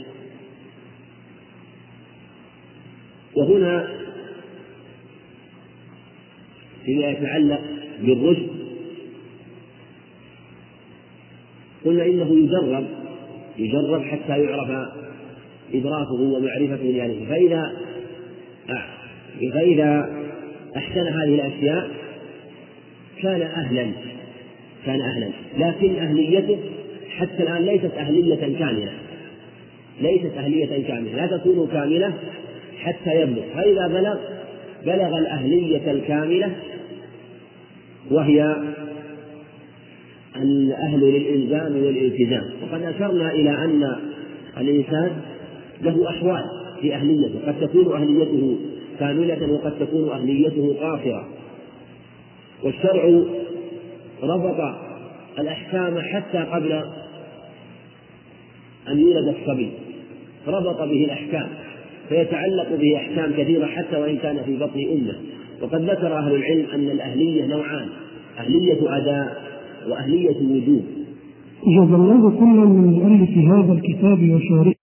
وهنا فيما يتعلق بالرشد قلنا إنه يجرب يجرب حتى يعرف إدراكه ومعرفته لأهله، فإذا فإذا أحسن هذه الأشياء كان أهلا كان أهلا لكن أهليته حتى الآن ليست أهلية كاملة ليست أهلية كاملة لا تكون كاملة حتى يبلغ، فإذا بلغ بلغ الأهلية الكاملة وهي الأهل للإلزام والالتزام. وقد أشرنا إلى أن الإنسان له أحوال في أهليته، قد تكون أهليته كاملة وقد تكون أهليته قاصرة، والشرع ربط الأحكام حتى قبل أن يولد الصبي، ربط به الأحكام فيتعلق به أحكام كثيرة حتى وإن كان في بطن أمه. وقد ذكر أهل العلم أن الأهلية نوعان، أهلية أداء وأهلية وجوب. جزا الله كل من مؤلف هذا الكتاب وشارحه